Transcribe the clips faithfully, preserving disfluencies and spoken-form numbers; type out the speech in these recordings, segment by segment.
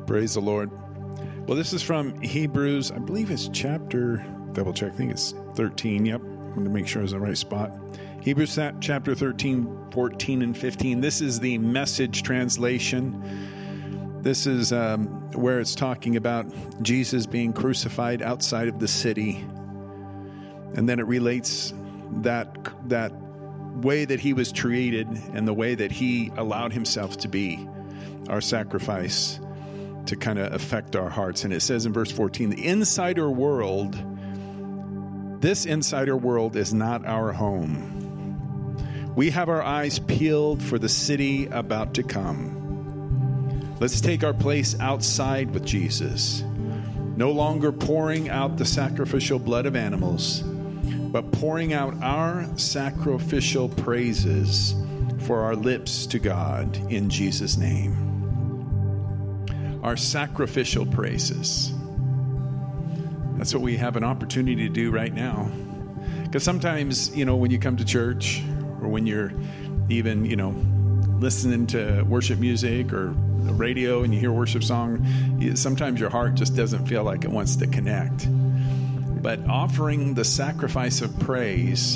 Praise the Lord. Well, this is from Hebrews, I believe it's chapter, double check, I think it's thirteen. Yep, I'm going to make sure it's in the right spot. Hebrews chapter thirteen, fourteen, and fifteen. This is the Message translation. This is um, where it's talking about Jesus being crucified outside of the city. And then it relates that that way that he was treated and the way that he allowed himself to be our sacrifice to kind of affect our hearts. And it says in verse fourteen, the insider world, this insider world is not our home. We have our eyes peeled for the city about to come. Let's take our place outside with Jesus, no longer pouring out the sacrificial blood of animals, but pouring out our sacrificial praises for our lips to God in Jesus' name. Our sacrificial praises. That's what we have an opportunity to do right now. Because sometimes, you know, when you come to church or when you're even, you know, listening to worship music or the radio and you hear a worship song, sometimes your heart just doesn't feel like it wants to connect. But offering the sacrifice of praise,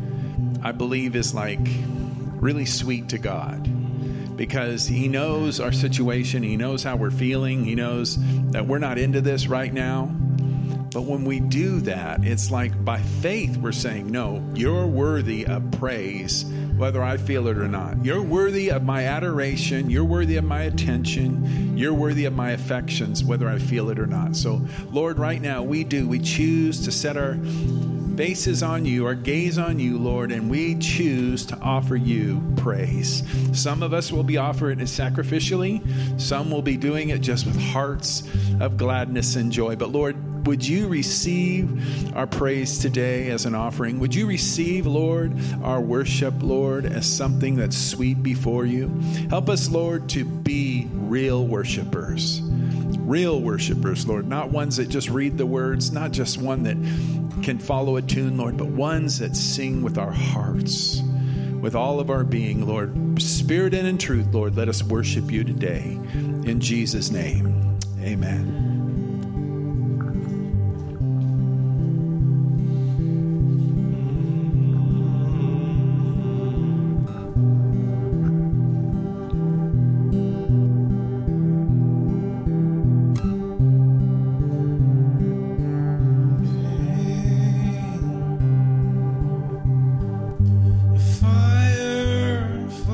I believe, is like really sweet to God. Because he knows our situation. He knows how we're feeling. He knows that we're not into this right now. But when we do that, it's like by faith we're saying, no, you're worthy of praise, whether I feel it or not. You're worthy of my adoration. You're worthy of my attention. You're worthy of my affections, whether I feel it or not. So, Lord, right now we do. We choose to set our faces on you, our gaze on you, Lord, and we choose to offer you praise. Some of us will be offering it sacrificially. Some will be doing it just with hearts of gladness and joy. But Lord, would you receive our praise today as an offering? Would you receive, Lord, our worship, Lord, as something that's sweet before you? Help us, Lord, to be real worshipers. Real worshipers, Lord, not ones that just read the words, not just one that can follow a tune, Lord, but ones that sing with our hearts, with all of our being, Lord. Spirit and in truth, Lord, let us worship you today. In Jesus' name, amen.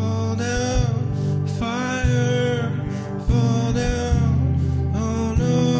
Fall down, oh no.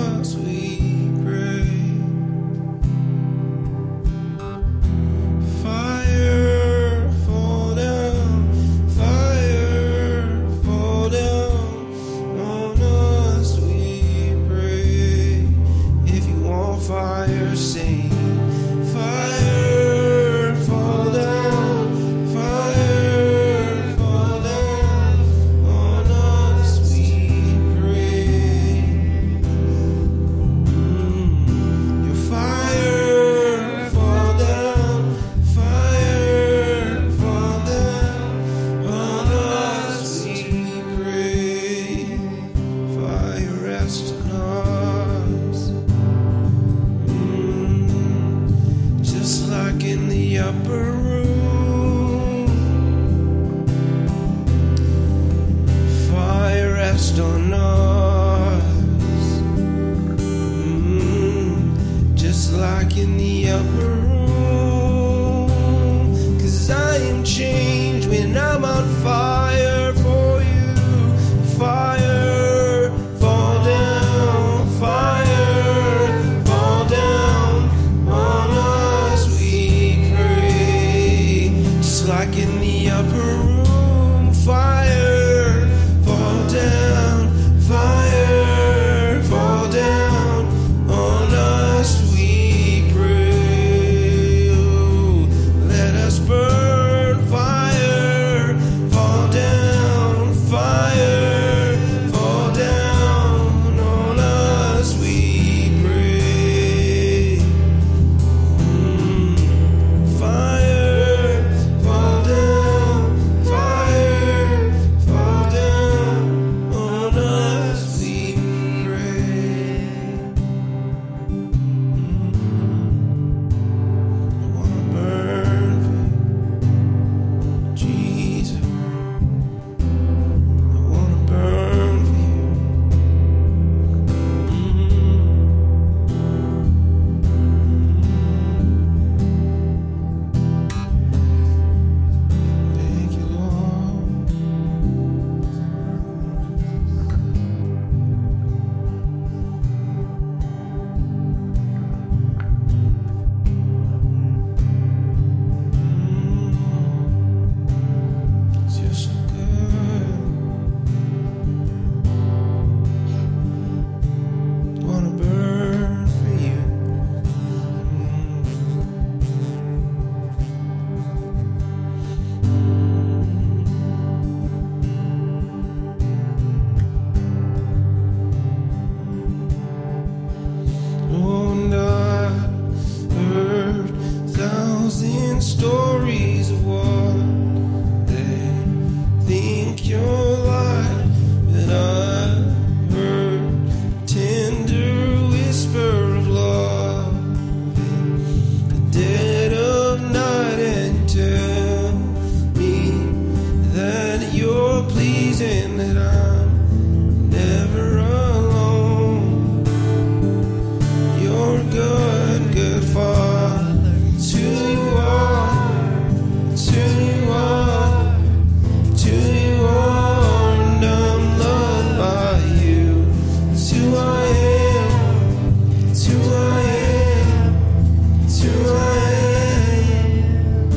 pleasing that I'm never alone. You're good, good Father. It's who you are. It's who you are. It's who you are. And I'm loved by you. It's who I am. It's who I am. It's who I am.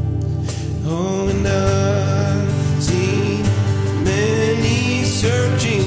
Oh, and I've seen many searching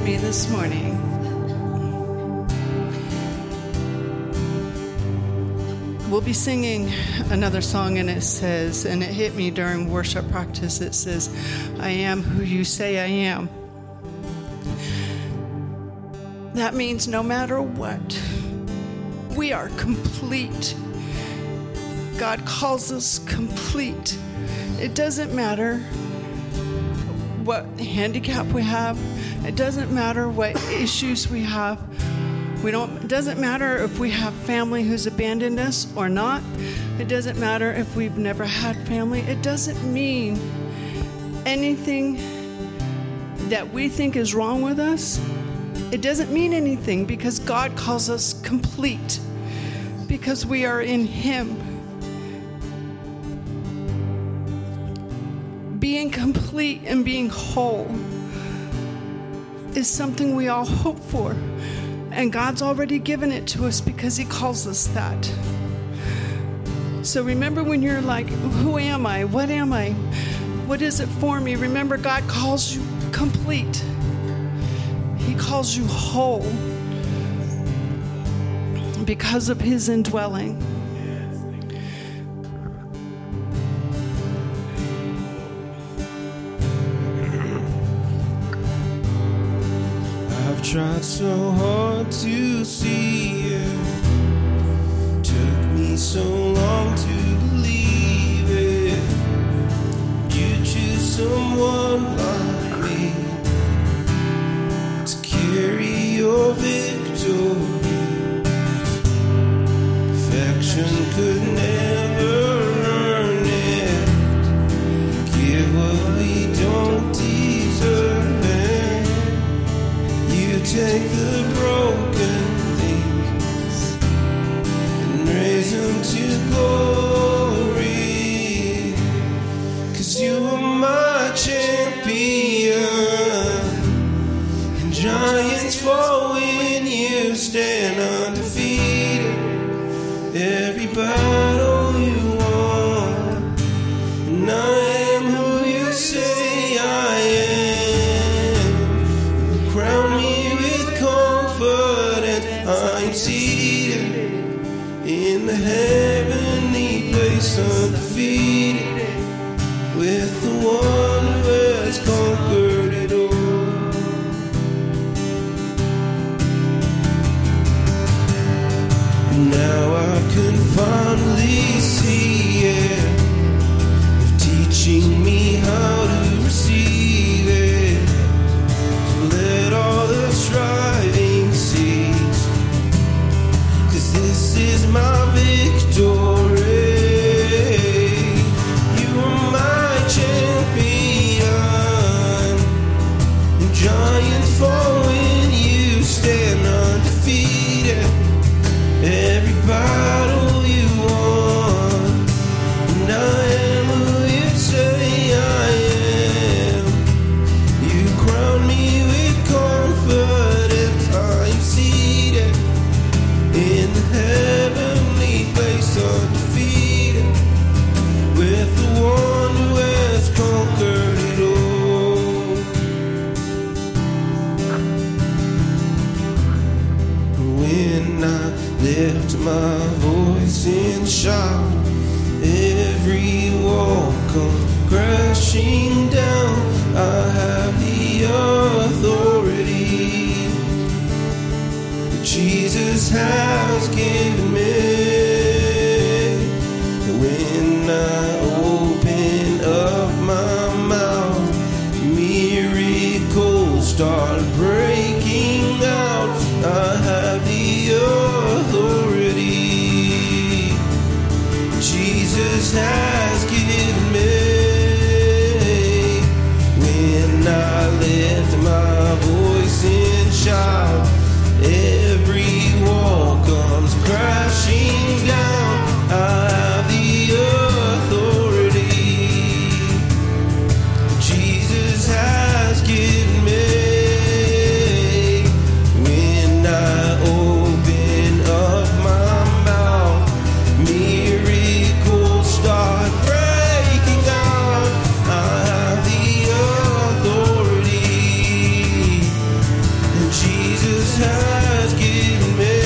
me this morning. We'll be singing another song, and it says, and it hit me during worship practice, it says, I am who you say I am. That means no matter what, we are complete. God calls us complete. It doesn't matter what handicap we have. It doesn't matter what issues we have. We don't, it doesn't matter if we have family who's abandoned us or not. It doesn't matter if we've never had family. It doesn't mean anything that we think is wrong with us. It doesn't mean anything because God calls us complete because we are in Him. Being complete and being whole is something we all hope for. And God's already given it to us because He calls us that. So remember when you're like, who am I? What am I? What is it for me? Remember, God calls you complete. He calls you whole because of His indwelling. I've tried so hard to see it. Took me so long to believe it. You choose someone like me to carry your victory. Perfection could never earn it. Give what we don't deserve. Take the broken things and raise them to glory. 'Cause you are my champion, and giants fall when you stand undefeated. Every battle you won, and I am who you say I am. Crown me, I'm seated in the heavenly place, undefeated, with the one who has conquered it all. Now I can finally see it, teaching me how to receive it. So let all the striving cease, 'cause this is my victory. You are my champion, and giants fall when you stand undefeated. Every battle you won, and I am who you say I am. You crown me with confidence. I'm seated in the heavenly place, undefeated, with the one who has conquered it all. When I lift my voice and shout, every wall comes crashing down. I have the authority that Jesus has given me. When I open up my mouth, miracles start breaking out. I have the authority Jesus has given me. When I lift my voice and shout, every wall comes crashing down. I have the authority Jesus has given me. Jesus has given me.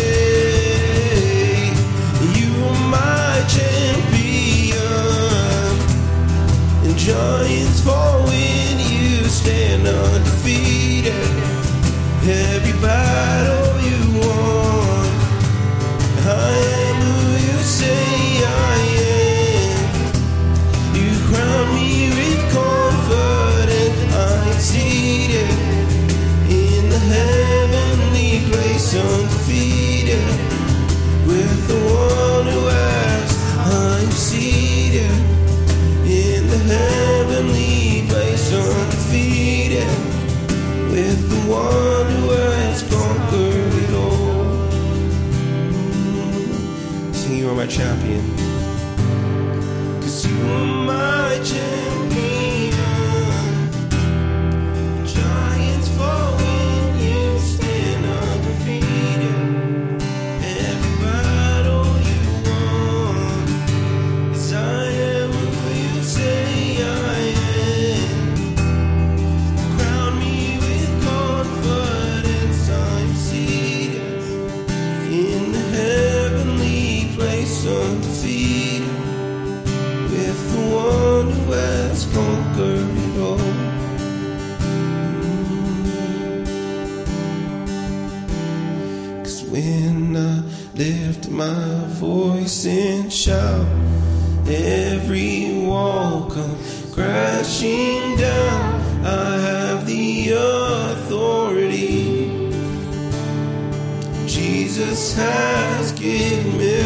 You are my champion, and giants fall when you stand undefeated. Every battle you won, I am who you say I am. You crown me with confidence. I'm seated in the heavenly place, undefeated with the one who has. I'm seated in the heavenly place, undefeated with the one who has conquered it all. Sing, you are my champion, 'cause you are my champion. Giants fall when you stand undefeated. Every battle you won, 'cause I am who you say I am. Crown me with confidence. I'm seated in the heavenly place, undefeated with the one who has conquered it all. Cause when I lift my voice and shout, every wall comes crashing down. I have the authority Jesus has given me.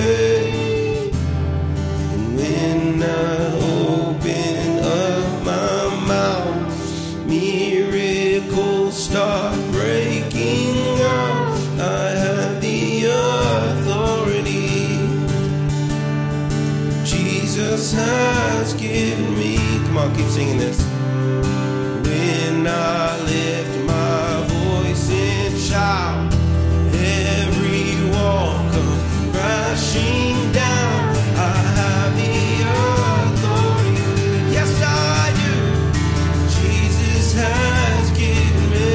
And when I open up my mouth, miracles start breaking out. I have the authority Jesus has given me. Come on, keep singing this. When I lift my voice and shout, every wall comes crashing down. I have the authority. Yes, I do. Jesus has given me.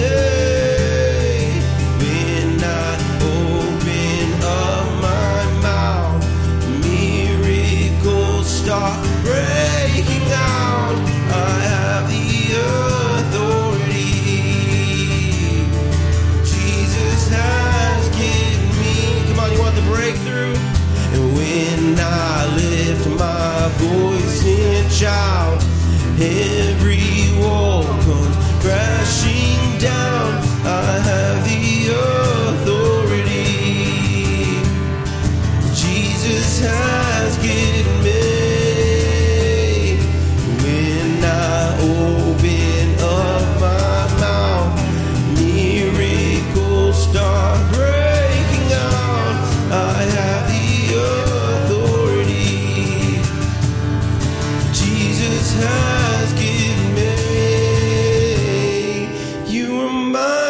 When I open up my mouth, miracles start breaking out. I have the authority Jesus has given me. Come on, you want the breakthrough? And when I lift my voice and shout, every wall comes crashing down. I have the authority Jesus has given me. When I open up my mouth, miracles start breaking out. I have the authority Jesus has given me. You are my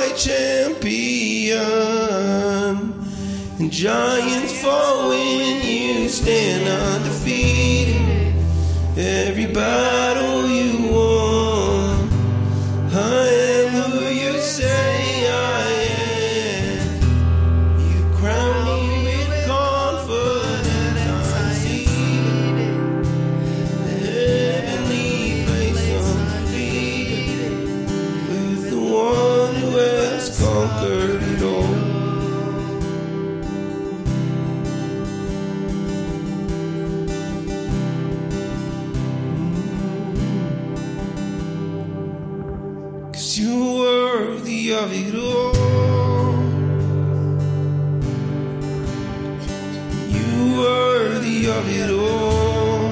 champion, and giants fall when you stand undefeated. Every battle you won, I am who you say I am. You crown me with confidence. I'm seated in the heavenly place, undefeated with the one who has conquered it all. You're worthy of it all. You're worthy of it all.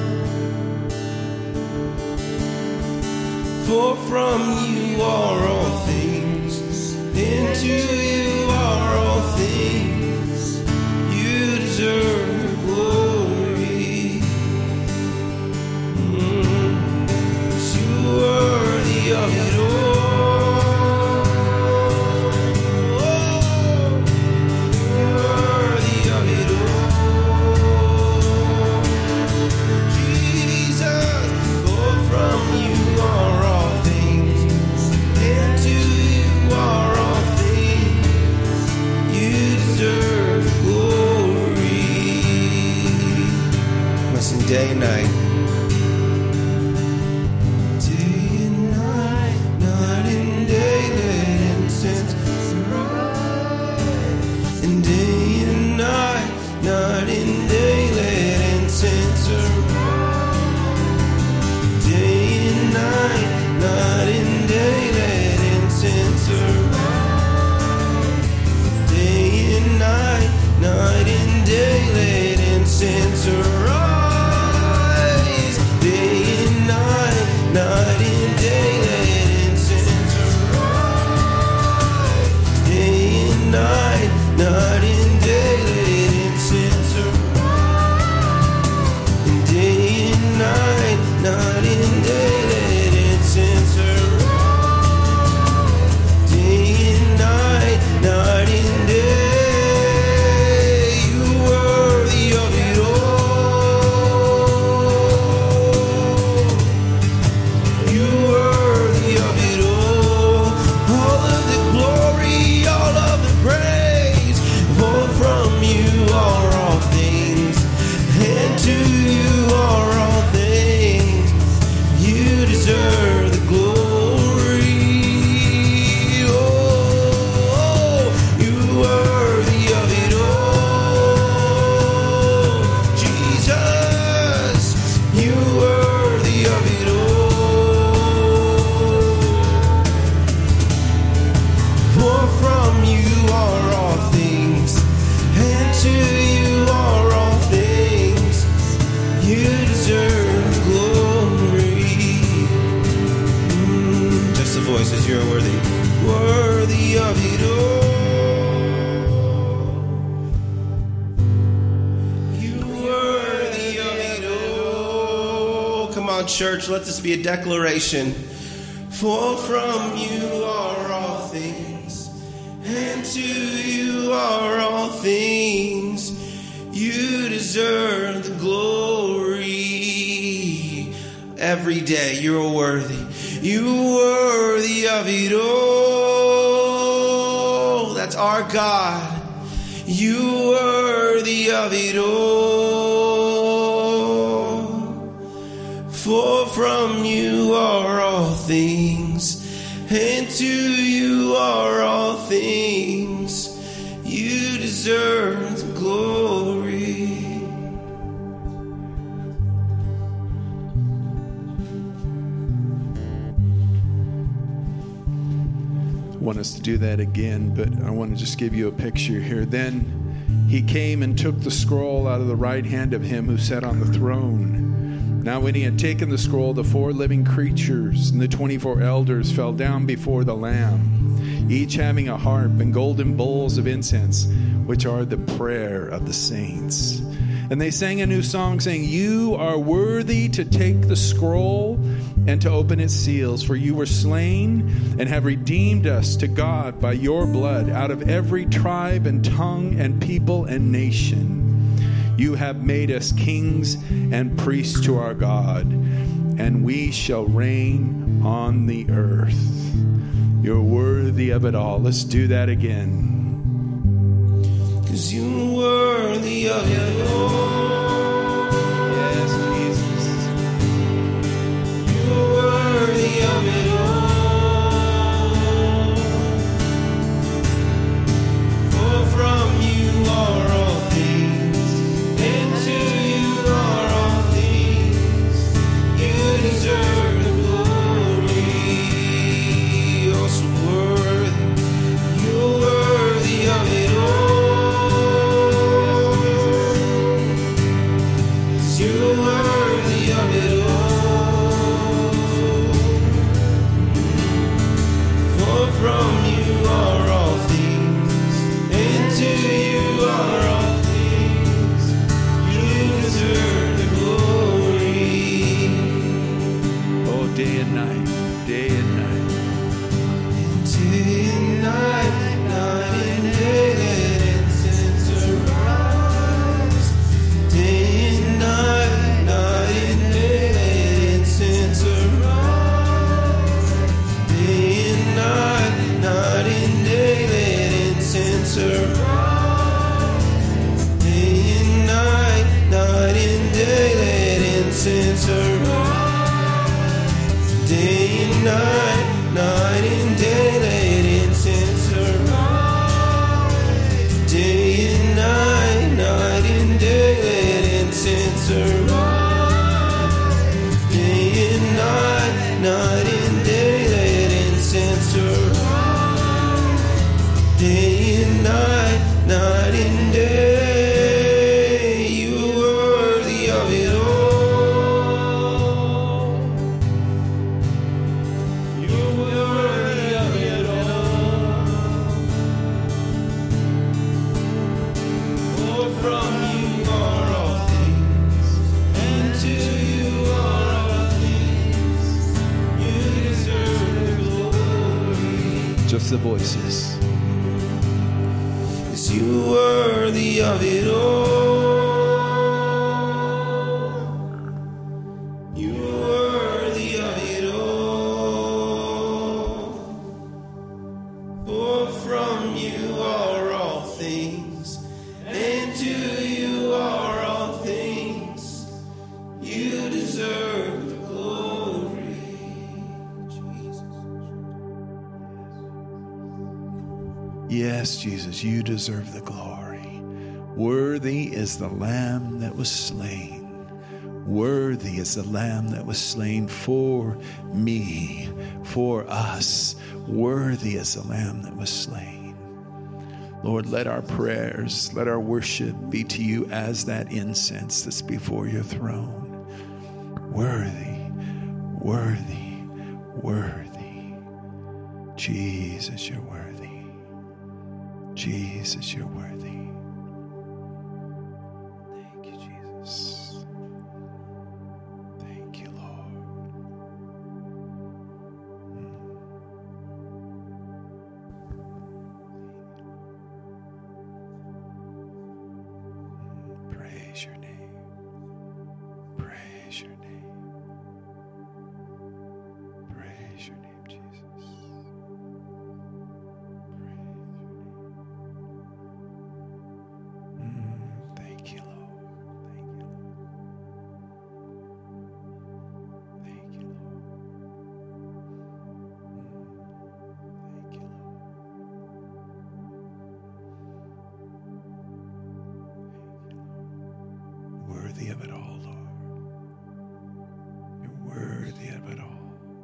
For from you are all things, and to you are all things. You deserve the glory. Mm. You're worthy of it all. From you are all things, and to you are all things. day and night. Day and night, night and day, let incense arise. And day and night, night and day, let incense arise. Day and night, night and day, let incense arise. Day and night, night and day, let incense arise. Day and night, night and day, let incense arise. Day and night, night and day, let incense arise. And day and night, night and day, let incense arise. Day and night, night and day. You're worthy, worthy of it all. You're worthy of it all. Come on, church, let this be a declaration. For from you are all things, and to you are all things. You deserve the glory. Every day you're worthy. You worthy of it all. That's our God. You worthy of it all. For from you are all things, and to you are all things. You deserve the glory. I want us to do that again, but I want to just give you a picture here. Then he came and took the scroll out of the right hand of him who sat on the throne. Now when he had taken the scroll, the four living creatures and the twenty-four elders fell down before the Lamb, each having a harp and golden bowls of incense, which are the prayer of the saints. And they sang a new song, saying, You are worthy to take the scroll and to open its seals, for you were slain and have redeemed us to God by your blood out of every tribe and tongue and people and nation. You have made us kings and priests to our God, and we shall reign on the earth. You're worthy of it all. Let's do that again. 'Cause you're worthy of it all. Yes, Jesus. You're worthy of it all. For from you are all things, and to you are all things. You deserve the glory. Oh, so worthy. You're worthy of it all. You're worthy of it all. For from you are all things, and to you are all things. You deserve the glory. Oh, day and night, day and night. Day and night, night and day, let incense arise. Day and night, night and day, let incense arise. Day and night, night and day, let incense arise. Day and night, night and day, let day and night, night and day. You are worthy of it all. You are worthy of it all. For from you are all things, and to you are all things. You deserve the glory. Just the voices. You worthy of it all. You worthy of it all. For from you are all things, and to you are all things. You deserve the glory. Jesus. Yes, Jesus, you deserve the glory. Worthy is the Lamb that was slain. Worthy is the Lamb that was slain for me, for us. Worthy is the Lamb that was slain. Lord, let our prayers, let our worship be to you as that incense that's before your throne. Worthy, worthy, worthy. Jesus, you're worthy. Jesus, you're worthy. Thank you, Jesus. Thank you, Lord. Mm. Praise your name. Praise your name. Praise your name, Jesus. Thank you, Lord. Thank you, Lord. Thank you, Lord. Thank you, Lord. Worthy of it all, Lord. You're worthy of it all.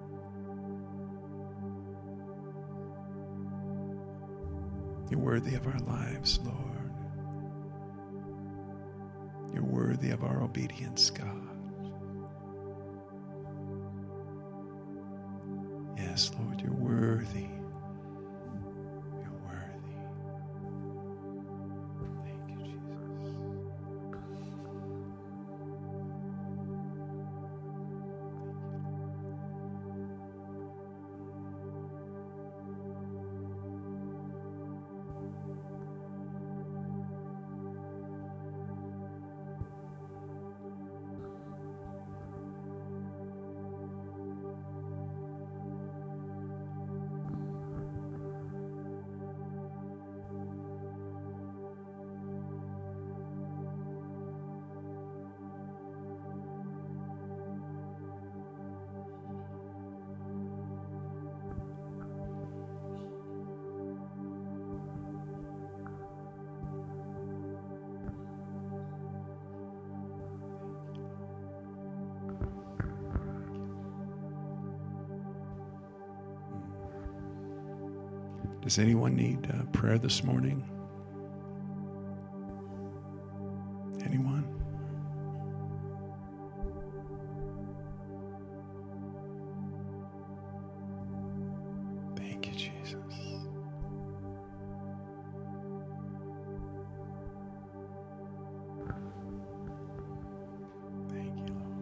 You're worthy of our lives, Lord. You're worthy of our obedience, God. Yes, Lord, you're worthy. You're worthy. Thank you, Jesus. Does anyone need uh, prayer this morning? Anyone? Thank you, Jesus. Thank you, Lord.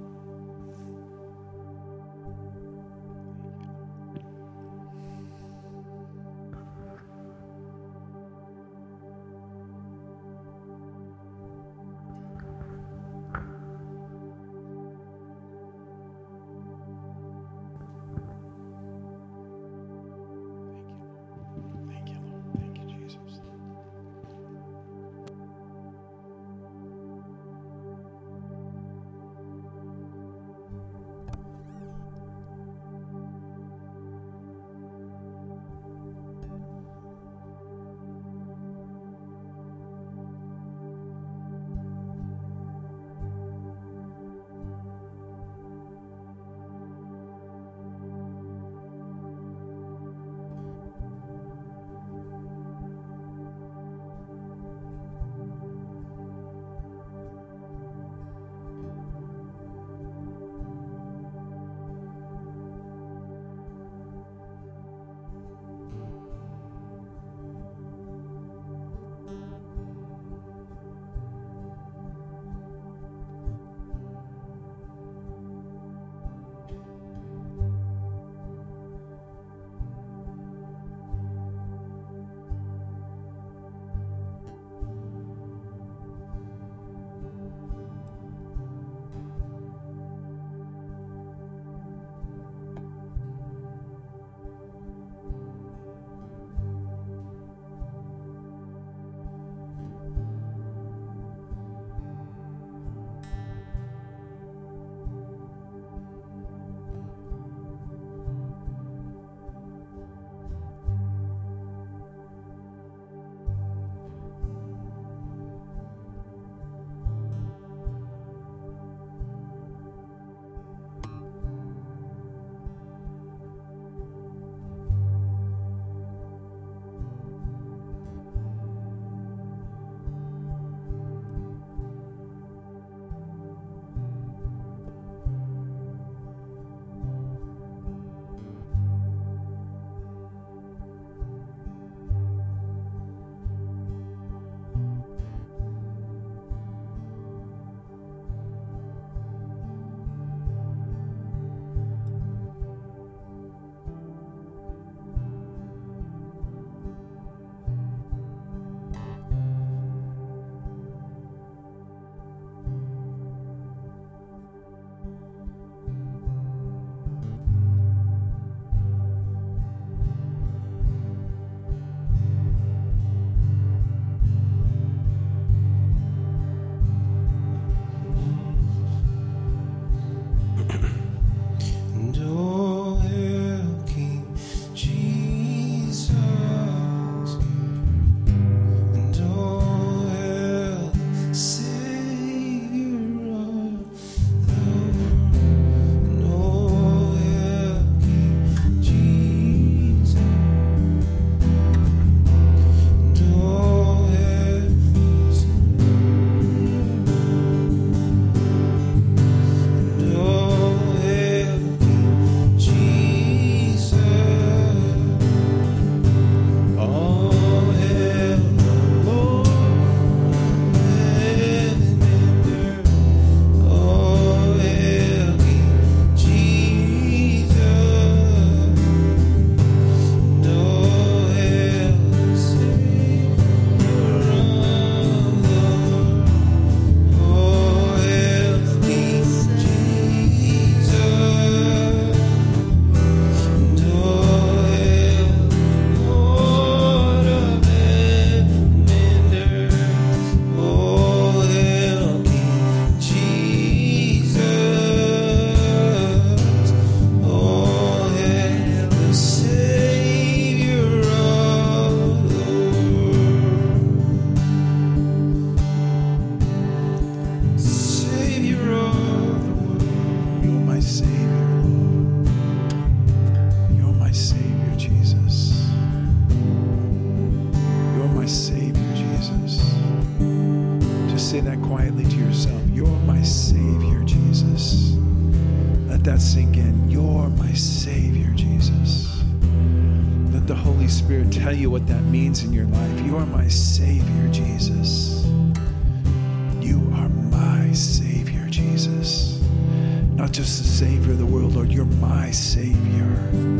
say that quietly to yourself. You're my Savior, Jesus. Let that sink in. You're my Savior, Jesus. Let the Holy Spirit tell you what that means in your life. You are my Savior, Jesus. You are my Savior, Jesus. Not just the Savior of the world, Lord. You're my Savior.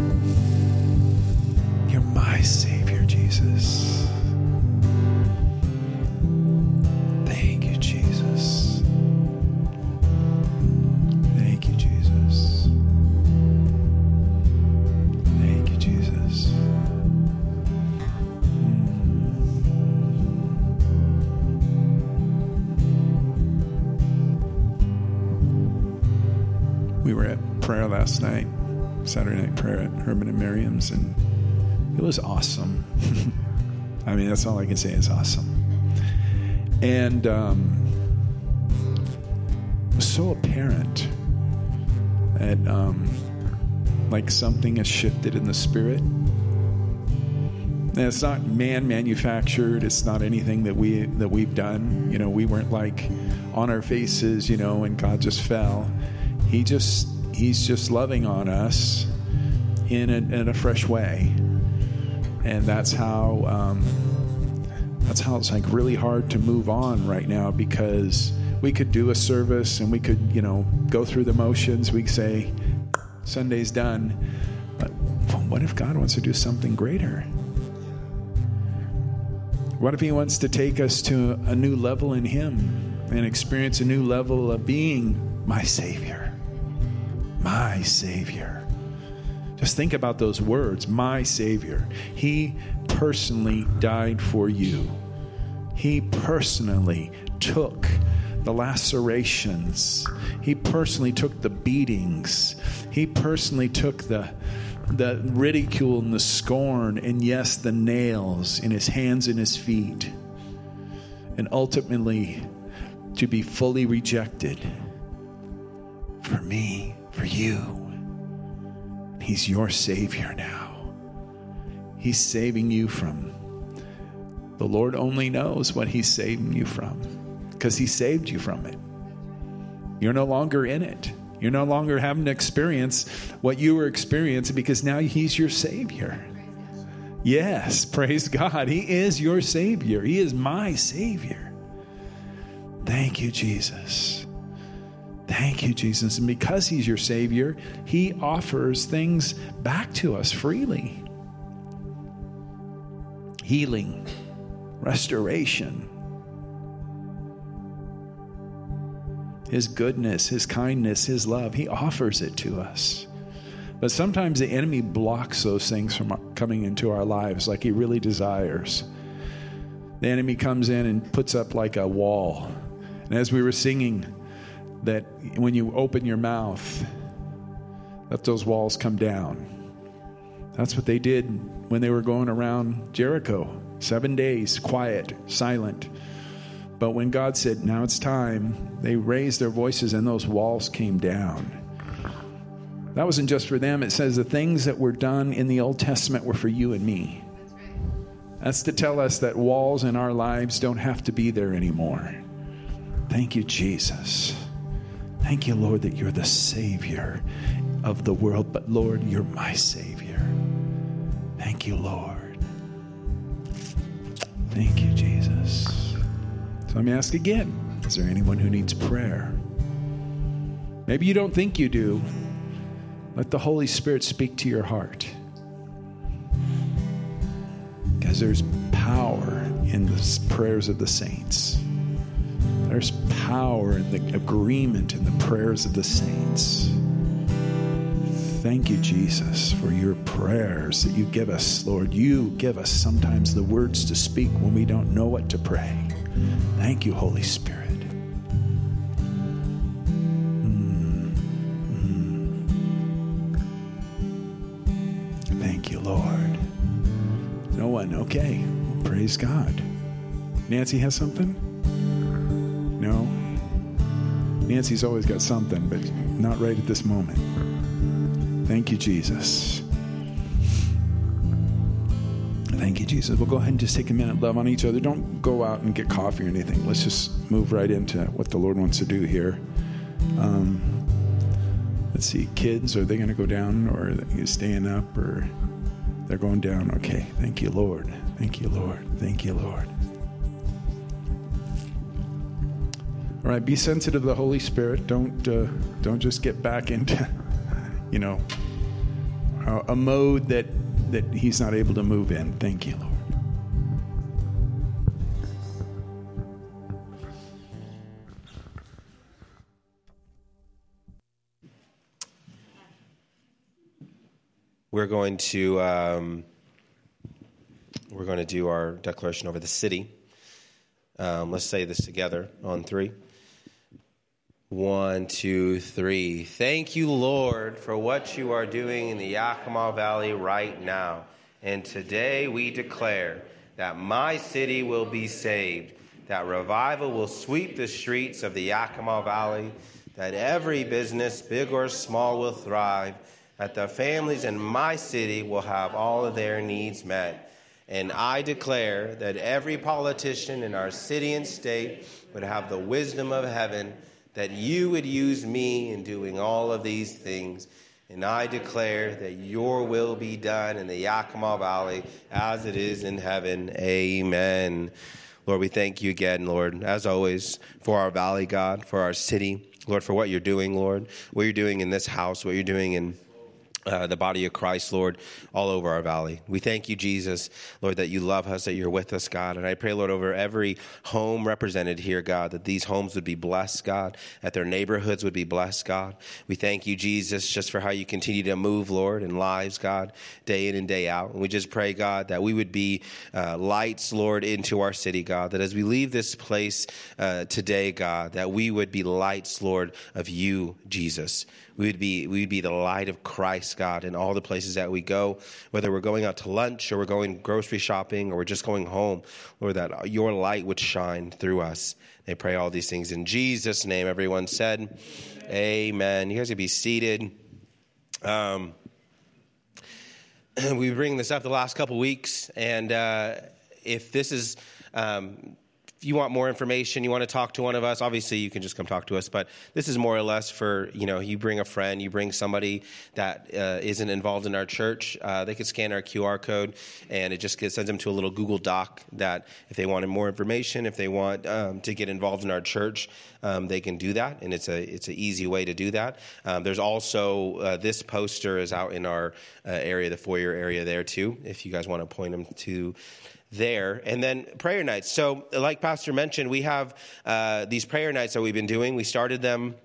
You're my Savior, Jesus. Thank you, Jesus. Thank you, Jesus. Thank you, Jesus. We were at prayer last night, Saturday night prayer at Herman and Miriam's, and it was awesome. I mean, that's all I can say is awesome. And um, it was so apparent that um, like something has shifted in the spirit. And it's not man-manufactured. It's not anything that we that we've done. You know, we weren't like on our faces, you know, and God just fell. He just, he's just loving on us in a, in a fresh way. And that's how, um, that's how it's like really hard to move on right now, because we could do a service and we could, you know, go through the motions. We could say, Sunday's done. But what if God wants to do something greater? What if he wants to take us to a new level in him and experience a new level of being my Savior? My Savior. Just think about those words, my Savior. He personally died for you. He personally took the lacerations. He personally took the beatings. He personally took the, the ridicule and the scorn, and yes, the nails in his hands and his feet. And ultimately, to be fully rejected for me, for you. He's your Savior now. He's saving you from. The Lord only knows what he's saving you from, because he saved you from it. You're no longer in it. You're no longer having to experience what you were experiencing, because now he's your Savior. Yes, praise God. He is your Savior. He is my Savior. Thank you, Jesus. Thank you, Jesus. And because he's your Savior, he offers things back to us freely. Healing, restoration, his goodness, his kindness, his love. He offers it to us. But sometimes the enemy blocks those things from coming into our lives like he really desires. The enemy comes in and puts up like a wall. And as we were singing, that when you open your mouth, let those walls come down. That's what they did when they were going around Jericho. Seven days, quiet, silent. But when God said, now it's time, they raised their voices and those walls came down. That wasn't just for them. It says the things that were done in the Old Testament were for you and me. That's to tell us that walls in our lives don't have to be there anymore. Thank you, Jesus. Thank you, Lord, that you're the Savior of the world. But, Lord, you're my Savior. Thank you, Lord. Thank you, Jesus. So let me ask again. Is there anyone who needs prayer? Maybe you don't think you do. Let the Holy Spirit speak to your heart. Because there's power in the prayers of the saints. There's power in the agreement in the prayers of the saints. Thank you, Jesus, for your prayers that you give us, Lord. You give us sometimes the words to speak when we don't know what to pray. Thank you, Holy Spirit. Mm. Mm. Thank you, Lord. No one? Okay. Well, praise God. Nancy has something? No? Nancy's always got something, but not right at this moment. Thank you, Jesus. Thank you, Jesus. We'll go ahead and just take a minute, love on each other. Don't go out and get coffee or anything. Let's just move right into what the Lord wants to do here. Um, let's see, kids, are they going to go down, or are they staying up, or they're going down? Okay. Thank you, Lord. Thank you, Lord. Thank you, Lord. All right, be sensitive to the Holy Spirit. Don't uh, don't just get back into, you know, a, a mode that, that he's not able to move in. Thank you, Lord. We're going to um, we're going to do our declaration over the city. Um, let's say this together on three. One, two, three. Thank you, Lord, for what you are doing in the Yakima Valley right now. And today we declare that my city will be saved, that revival will sweep the streets of the Yakima Valley, that every business, big or small, will thrive, that the families in my city will have all of their needs met. And I declare that every politician in our city and state would have the wisdom of heaven, that you would use me in doing all of these things. And I declare that your will be done in the Yakima Valley as it is in heaven. Amen. Lord, we thank you again, Lord, as always, for our valley, God, for our city. Lord, for what you're doing, Lord, what you're doing in this house, what you're doing in Uh, the body of Christ, Lord, all over our valley. We thank you, Jesus, Lord, that you love us, that you're with us, God. And I pray, Lord, over every home represented here, God, that these homes would be blessed, God, that their neighborhoods would be blessed, God. We thank you, Jesus, just for how you continue to move, Lord, in lives, God, day in and day out. And we just pray, God, that we would be uh, lights, Lord, into our city, God, that as we leave this place uh, today, God, that we would be lights, Lord, of you, Jesus. We would be we would be the light of Christ, God, in all the places that we go, whether we're going out to lunch or we're going grocery shopping or we're just going home, Lord, that your light would shine through us. They pray all these things in Jesus' name. Everyone said, amen. You guys can be seated. Um, we've been bringing this up the last couple weeks, and uh, if this is... Um, If you want more information, you want to talk to one of us, obviously you can just come talk to us. But this is more or less for, you know, you bring a friend, you bring somebody that uh, isn't involved in our church. Uh, they could scan our Q R code, and it just gets, sends them to a little Google Doc that if they wanted more information, if they want um, to get involved in our church, um, they can do that. And it's a it's an easy way to do that. Um, there's also, uh, this poster is out in our uh, area, the foyer area there too, if you guys want to point them to there. And then prayer nights. So like Pastor mentioned, we have uh, these prayer nights that we've been doing. We started them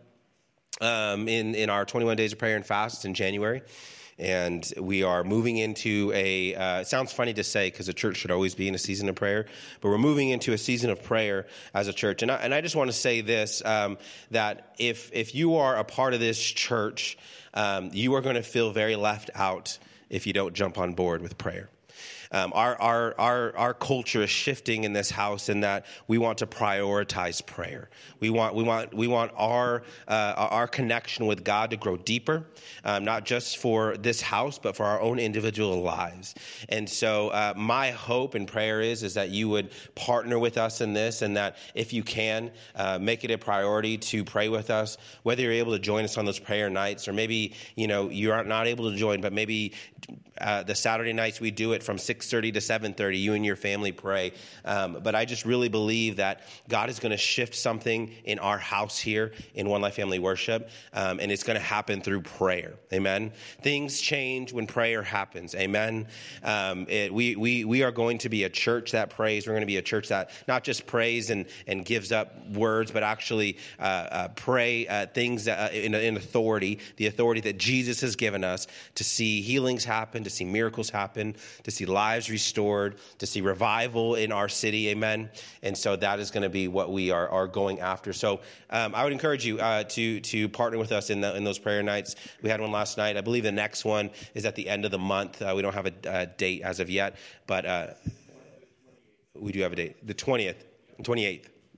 um, in, in our twenty-one days of prayer and fast in January. And we are moving into a, uh, it sounds funny to say because a church should always be in a season of prayer, but we're moving into a season of prayer as a church. And I, and I just want to say this, um, that if, if you are a part of this church, um, you are going to feel very left out if you don't jump on board with prayer. Um, our, our, our, our culture is shifting in this house in that we want to prioritize prayer. We want, we want, we want our, uh, our connection with God to grow deeper, um, not just for this house, but for our own individual lives. And so, uh, my hope and prayer is, is that you would partner with us in this, and that if you can, uh, make it a priority to pray with us, whether you're able to join us on those prayer nights, or maybe, you know, you are not able to join, but maybe, uh, the Saturday nights we do it from six thirty to seven thirty, you and your family pray. Um, but I just really believe that God is going to shift something in our house here in One Life Family Worship, um, and it's going to happen through prayer. Amen. Things change when prayer happens. Amen. Um, it, we we we are going to be a church that prays. We're going to be a church that not just prays and and gives up words, but actually uh, uh, pray uh, things uh, in, in authority, the authority that Jesus has given us to see healings happen, to see miracles happen, to see lives restored, to see revival in our city. Amen. And so that is going to be what we are, are going after. So um, I would encourage you uh, to to partner with us in, the, in those prayer nights. We had one last night. I believe the next one is at the end of the month. Uh, we don't have a, a date as of yet, but uh, we do have a date, the twentieth, twenty-eighth.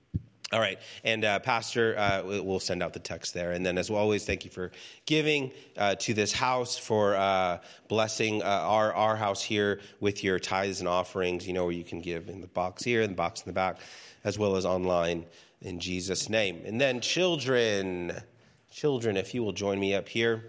All right, and uh, Pastor uh, will send out the text there. And then, as always, thank you for giving uh, to this house, for uh, blessing uh, our our house here with your tithes and offerings. You know where you can give in the box here, in the box in the back, as well as online, in Jesus' name. And then children, children, if you will join me up here.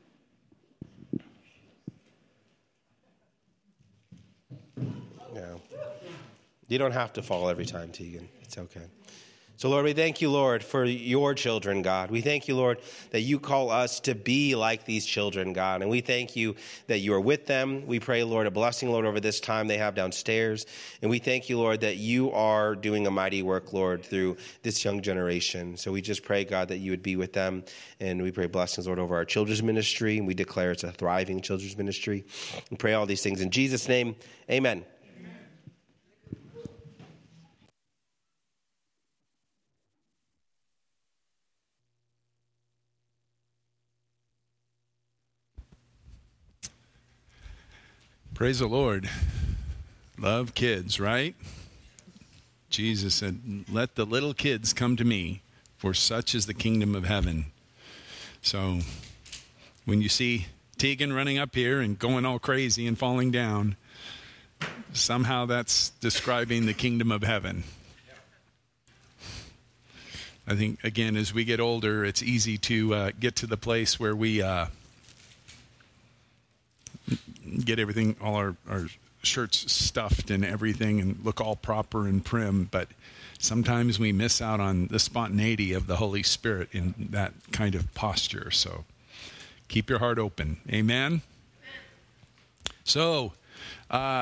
No, you don't have to fall every time, Tegan. It's okay. So, Lord, we thank you, Lord, for your children, God. We thank you, Lord, that you call us to be like these children, God. And we thank you that you are with them. We pray, Lord, a blessing, Lord, over this time they have downstairs. And we thank you, Lord, that you are doing a mighty work, Lord, through this young generation. So we just pray, God, that you would be with them. And we pray blessings, Lord, over our children's ministry. And we declare it's a thriving children's ministry. We pray all these things in Jesus' name. Amen. Praise the Lord. Love kids, right? Jesus said, let the little kids come to me, for such is the kingdom of heaven. So when you see Tegan running up here and going all crazy and falling down, somehow that's describing the kingdom of heaven. I think, again, as we get older, it's easy to uh, get to the place where we uh, get everything, all our, our shirts stuffed and everything and look all proper and prim. But sometimes we miss out on the spontaneity of the Holy Spirit in that kind of posture. So keep your heart open. Amen? So, uh,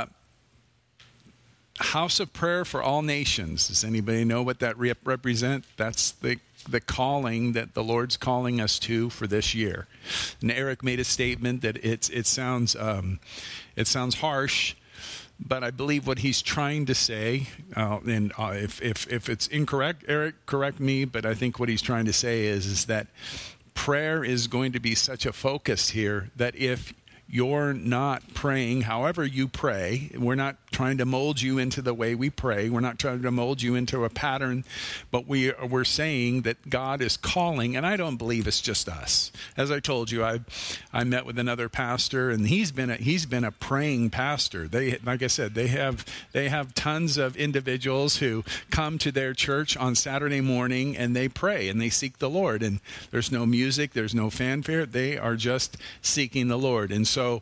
House of Prayer for All Nations. Does anybody know what that rep- represents? That's the the calling that the Lord's calling us to for this year. And Eric made a statement that it's it sounds um, it sounds harsh, but I believe what he's trying to say, uh, and uh, if if if it's incorrect, Eric, correct me. But I think what he's trying to say is is that prayer is going to be such a focus here that if you're not praying however you pray, we're not trying to mold you into the way we pray. We're not trying to mold you into a pattern, but we, we're saying that God is calling, and I don't believe it's just us. As I told you, I I met with another pastor, and he's been a, he's been a praying pastor. They, like I said, they have they have tons of individuals who come to their church on Saturday morning, and they pray, and they seek the Lord. And there's no music, there's no fanfare. They are just seeking the Lord. And so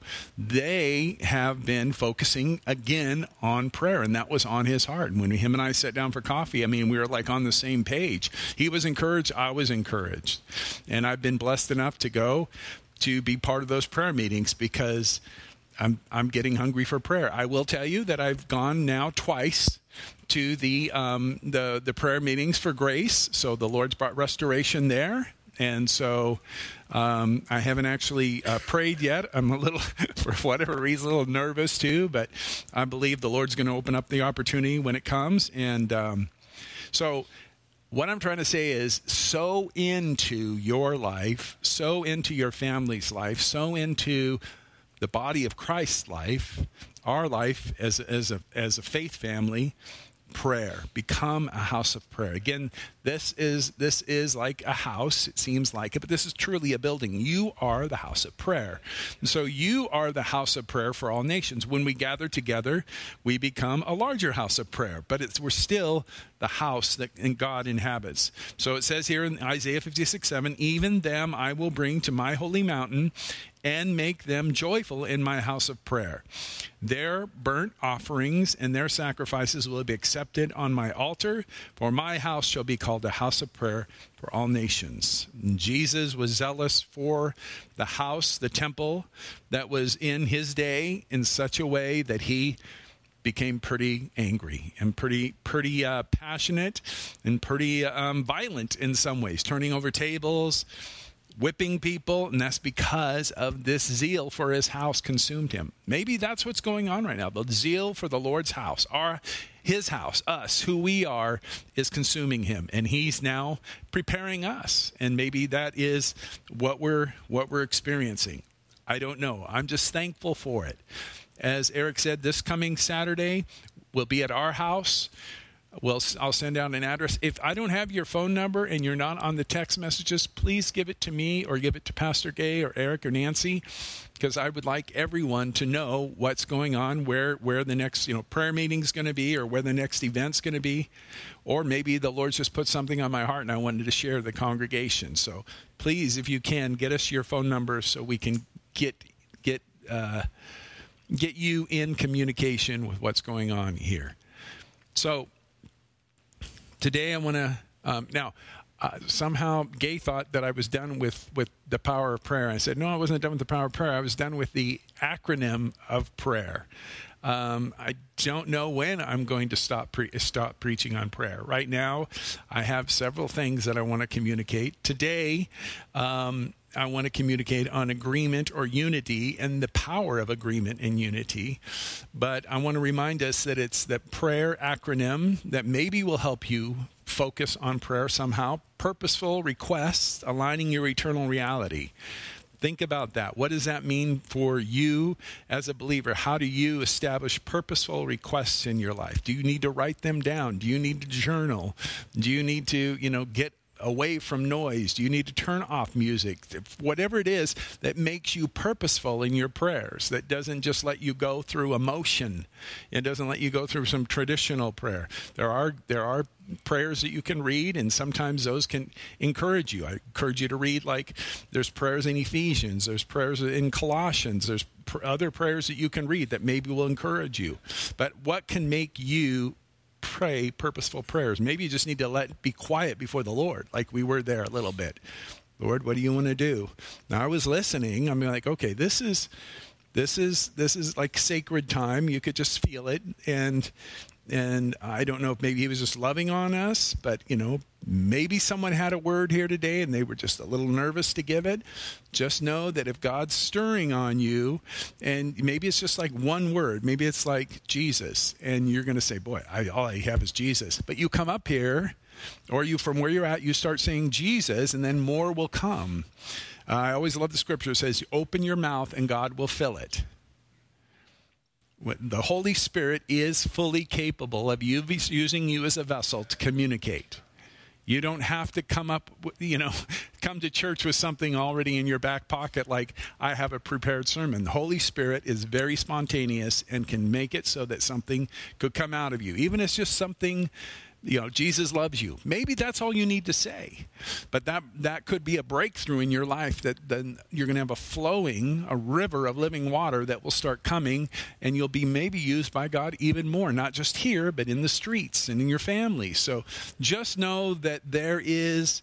they have been focusing again on prayer, and that was on his heart. And when him and I sat down for coffee, I mean, we were like on the same page. He was encouraged, I was encouraged. And I've been blessed enough to go to be part of those prayer meetings because I'm I'm getting hungry for prayer. I will tell you that I've gone now twice to the um, the the prayer meetings for Grace. So the Lord's brought restoration there. And so um, I haven't actually uh, prayed yet. I'm a little, for whatever reason, a little nervous too, but I believe the Lord's going to open up the opportunity when it comes. And um, so what I'm trying to say is sow into your life, sow into your family's life, sow into the body of Christ's life, our life as, as, a, as a faith family. Prayer. Become a house of prayer. Again, this is this is like a house. It seems like it, but this is truly a building. You are the house of prayer. And so you are the house of prayer for all nations. When we gather together, we become a larger house of prayer, but it's we're still the house that God inhabits. So it says here in Isaiah fifty-six seven, even them I will bring to my holy mountain and make them joyful in my house of prayer. Their burnt offerings and their sacrifices will be accepted on my altar, for my house shall be called a house of prayer for all nations. And Jesus was zealous for the house, the temple that was in his day in such a way that he became pretty angry and pretty pretty uh, passionate and pretty um, violent in some ways, turning over tables, whipping people, and that's because of this zeal for his house consumed him. Maybe that's what's going on right now. The zeal for the Lord's house, our his house, us, who we are, is consuming him, and he's now preparing us. And maybe that is what we're what we're experiencing. I don't know. I'm just thankful for it. As Eric said, this coming Saturday, we'll be at our house. We'll, I'll send out an address. If I don't have your phone number and you're not on the text messages, please give it to me or give it to Pastor Gay or Eric or Nancy, because I would like everyone to know what's going on, where where the next you know prayer meeting is going to be, or where the next event's going to be, or maybe the Lord just put something on my heart and I wanted to share the congregation. So please, if you can, get us your phone number so we can get get uh, get you in communication with what's going on here. So today I want to um, now. Uh, somehow Gay thought that I was done with, with the power of prayer. I said, no, I wasn't done with the power of prayer. I was done with the acronym of prayer. Um, I don't know when I'm going to stop pre- stop preaching on prayer. Right now, I have several things that I want to communicate. Today, um, I want to communicate on agreement or unity and the power of agreement and unity. But I want to remind us that it's the prayer acronym that maybe will help you focus on prayer somehow. Purposeful requests, aligning your eternal reality. Think about that. What does that mean for you as a believer? How do you establish purposeful requests in your life? Do you need to write them down? Do you need to journal? Do you need to, you know, get away from noise? Do you need to turn off music? Whatever it is that makes you purposeful in your prayers, that doesn't just let you go through emotion. It doesn't let you go through some traditional prayer. There are there are prayers that you can read, and sometimes those can encourage you. I encourage you to read, like, there's prayers in Ephesians, there's prayers in Colossians, there's pr- other prayers that you can read that maybe will encourage you. But what can make you pray purposeful prayers? Maybe you just need to let be quiet before the Lord, like we were there a little bit. Lord, what do you want to do? Now I was listening. I'm like, okay, this is this is this is like sacred time. You could just feel it, and and I don't know if maybe he was just loving on us, but you know, maybe someone had a word here today and they were just a little nervous to give it. Just know that if God's stirring on you, and maybe it's just like one word, maybe it's like Jesus, and you're going to say, boy, I, all I have is Jesus. But you come up here, or you from where you're at, you start saying Jesus, and then more will come. Uh, I always love the scripture. It says, open your mouth and God will fill it. The Holy Spirit is fully capable of you using you as a vessel to communicate. You don't have to come up, you know, come to church with something already in your back pocket like, I have a prepared sermon. The Holy Spirit is very spontaneous and can make it so that something could come out of you. Even if it's just something, you know, Jesus loves you. Maybe that's all you need to say. But that that could be a breakthrough in your life, that then you're going to have a flowing, a river of living water that will start coming, and you'll be maybe used by God even more, not just here, but in the streets and in your family. So just know that there is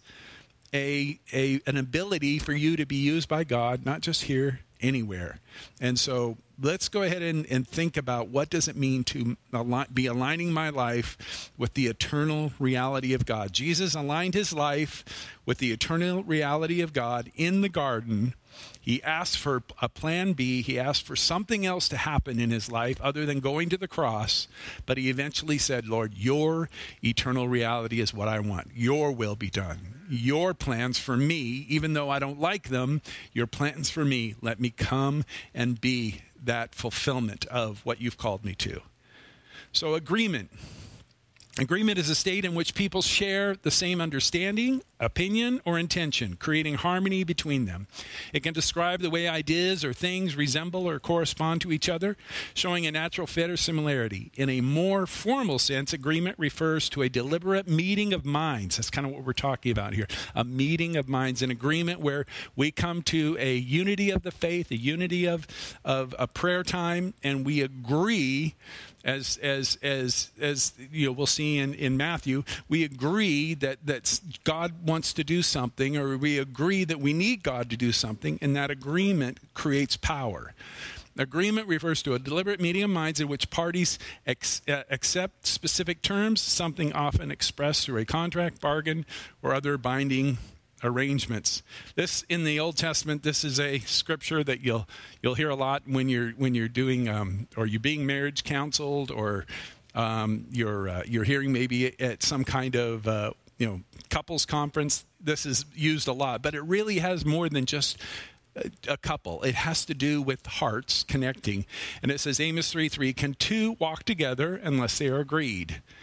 a, a an ability for you to be used by God, not just here, anywhere. And so let's go ahead and, and think about, what does it mean to align, be aligning my life with the eternal reality of God? Jesus aligned his life with the eternal reality of God in the garden. He asked for a plan B. He asked for something else to happen in his life other than going to the cross. But he eventually said, Lord, your eternal reality is what I want. Your will be done. Your plans for me, even though I don't like them, your plans for me, let me come and be that fulfillment of what you've called me to. So agreement. Agreement is a state in which people share the same understanding, opinion, or intention, creating harmony between them. It can describe the way ideas or things resemble or correspond to each other, showing a natural fit or similarity. In a more formal sense, agreement refers to a deliberate meeting of minds. That's kind of what we're talking about here. A meeting of minds, an agreement where we come to a unity of the faith, a unity of, of a prayer time, and we agree. As as as as you know, we'll see in, in Matthew, we agree that, that God wants to do something, or we agree that we need God to do something, and that agreement creates power. Agreement refers to a deliberate meeting of minds in which parties ex, uh, accept specific terms, something often expressed through a contract, bargain, or other binding arrangements. This, in the Old Testament, this is a scripture that you'll you'll hear a lot when you're when you're doing um, or you're being marriage counseled, or um, you're uh, you're hearing maybe at some kind of uh, you know couples conference. This is used a lot, but it really has more than just a, a couple. It has to do with hearts connecting, and it says Amos three three, can two walk together unless they are agreed?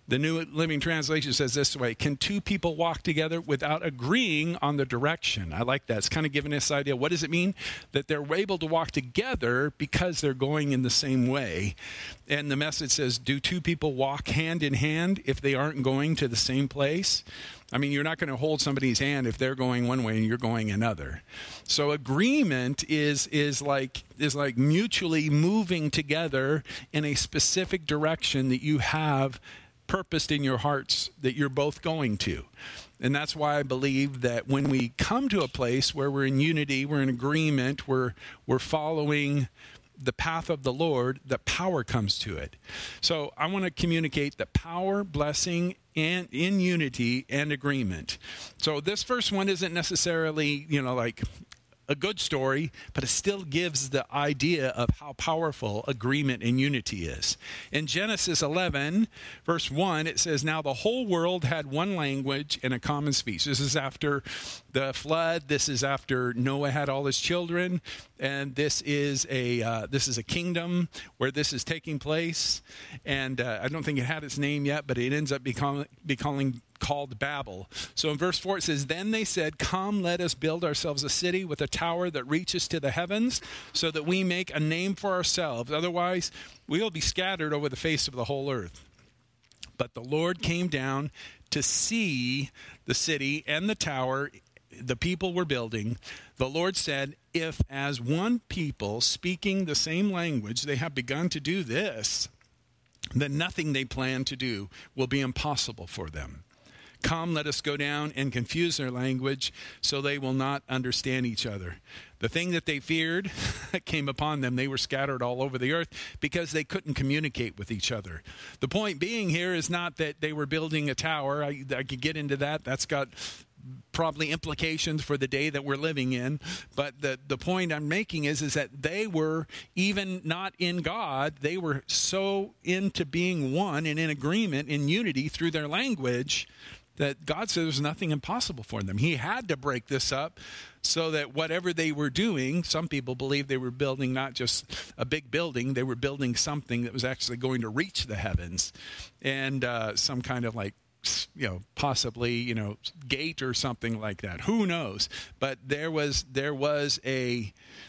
The New Living Translation says this way: can two people walk together without agreeing on the direction? I like that. It's kind of giving us an idea. What does it mean? That they're able to walk together because they're going in the same way. And the Message says, do two people walk hand in hand if they aren't going to the same place? I mean, you're not going to hold somebody's hand if they're going one way and you're going another. So agreement is is like is like mutually moving together in a specific direction that you have purposed in your hearts that you're both going to. And that's why I believe that when we come to a place where we're in unity, we're in agreement, we're we're following the path of the Lord, the power comes to it. So I want to communicate the power, blessing, and in unity and agreement. So this first one isn't necessarily, you know, like a good story, but it still gives the idea of how powerful agreement and unity is. In Genesis eleven, verse one, it says, now the whole world had one language and a common speech. This is after the flood. This is after Noah had all his children. And this is a uh, this is a kingdom where this is taking place. And uh, I don't think it had its name yet, but it ends up becoming, becoming called Babel. So in verse four it says, then they said, come, let us build ourselves a city with a tower that reaches to the heavens, so that we make a name for ourselves. Otherwise, we will be scattered over the face of the whole earth. But the Lord came down to see the city and the tower the people were building. The Lord said, if as one people speaking the same language they have begun to do this, then nothing they plan to do will be impossible for them. Come, let us go down and confuse their language, so they will not understand each other. The thing that they feared came upon them. They were scattered all over the earth because they couldn't communicate with each other. The point being here is not that they were building a tower. I, I could get into that. That's got probably implications for the day that we're living in. But the, the point I'm making is, is that they were even not in God. They were so into being one and in agreement, in unity through their language, that God said there's nothing impossible for them. He had to break this up so that whatever they were doing, some people believe they were building not just a big building, they were building something that was actually going to reach the heavens. And uh, some kind of like, you know, possibly, you know, gate or something like that. Who knows? But there was there was a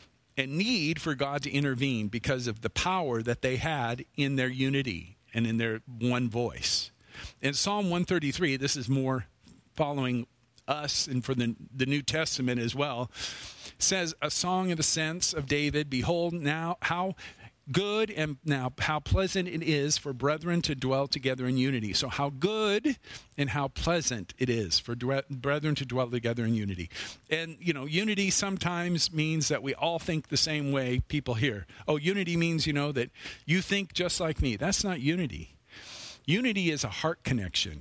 a need for God to intervene because of the power that they had in their unity and in their one voice. In Psalm one thirty-three, this is more following us and for the, the New Testament as well, says, a song of ascents of David, behold now how good and now how pleasant it is for brethren to dwell together in unity. So how good and how pleasant it is for dwe- brethren to dwell together in unity. And, you know, unity sometimes means that we all think the same way. People hear, oh, unity means, you know, that you think just like me. That's not unity. Unity is a heart connection.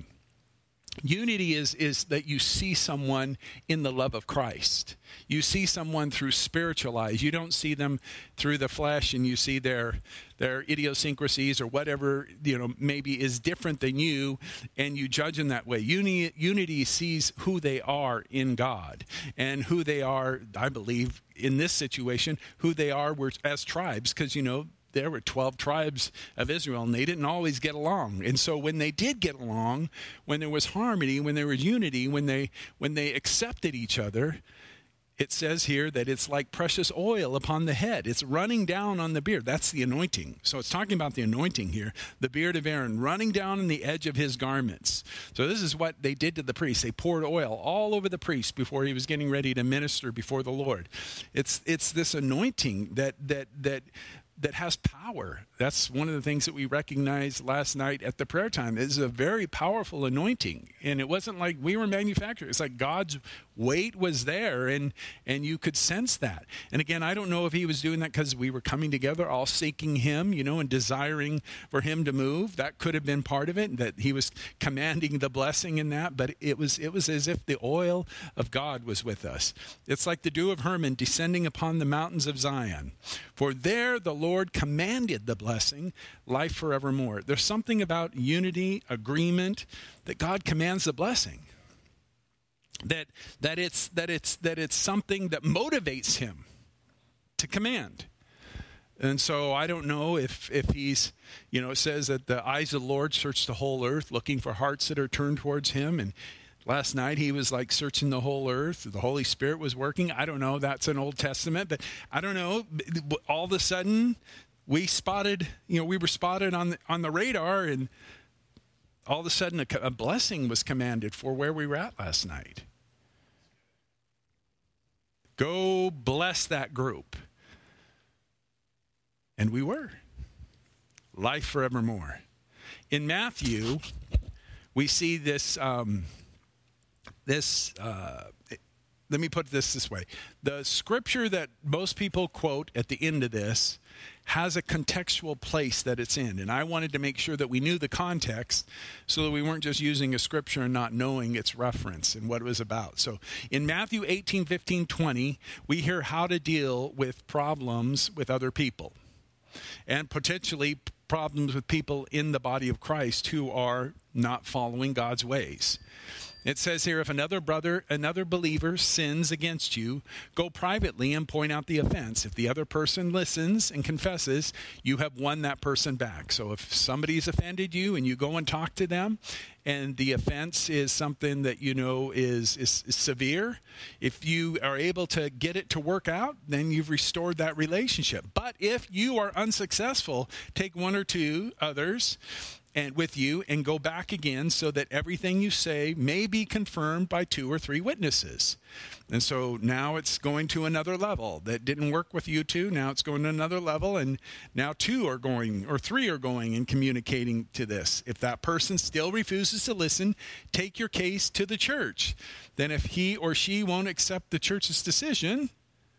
Unity is, is that you see someone in the love of Christ. You see someone through spiritual eyes. You don't see them through the flesh, and you see their their idiosyncrasies or whatever, you know, maybe is different than you, and you judge them that way. Unity, unity sees who they are in God, and who they are, I believe, in this situation, who they are were as tribes, because, you know, there were twelve tribes of Israel, and they didn't always get along. And so when they did get along, when there was harmony, when there was unity, when they when they accepted each other, it says here that it's like precious oil upon the head. It's running down on the beard. That's the anointing. So it's talking about the anointing here, the beard of Aaron running down on the edge of his garments. So this is what they did to the priest. They poured oil all over the priest before he was getting ready to minister before the Lord. It's it's this anointing that that that that has power. That's one of the things that we recognized last night at the prayer time. It's a very powerful anointing. And it wasn't like we were manufactured. It's like God's weight was there, and and you could sense that. And again, I don't know if he was doing that because we were coming together all seeking him, you know, and desiring for him to move. That could have been part of it, that he was commanding the blessing in that. But it was it was as if the oil of God was with us. It's like the dew of Hermon descending upon the mountains of Zion. For there the Lord commanded the blessing, life forevermore. There's something about unity, agreement, that God commands the blessing. That that it's that it's that it's something that motivates him to command. And so I don't know if, if he's, you know, it says that the eyes of the Lord search the whole earth, looking for hearts that are turned towards him. And last night he was like searching the whole earth. The Holy Spirit was working. I don't know. That's an Old Testament. But I don't know. All of a sudden we spotted, you know, we were spotted on the, on the radar, and all of a sudden a, a blessing was commanded for where we were at last night. Go bless that group. And we were. Life forevermore. In Matthew, we see this, um, this uh, let me put this this way. The scripture that most people quote at the end of this has a contextual place that it's in. And I wanted to make sure that we knew the context so that we weren't just using a scripture and not knowing its reference and what it was about. So in Matthew eighteen, fifteen, twenty, we hear how to deal with problems with other people and potentially problems with people in the body of Christ who are not following God's ways. It says here, if another brother, another believer sins against you, go privately and point out the offense. If the other person listens and confesses, you have won that person back. So if somebody's offended you and you go and talk to them, and the offense is something that you know is, is, is severe, if you are able to get it to work out, then you've restored that relationship. But if you are unsuccessful, take one or two others and with you and go back again so that everything you say may be confirmed by two or three witnesses. And so now it's going to another level. That didn't work with you two. Now it's going to another level, and now two are going or three are going and communicating to this. If that person still refuses to listen, take your case to the church. Then if he or she won't accept the church's decision,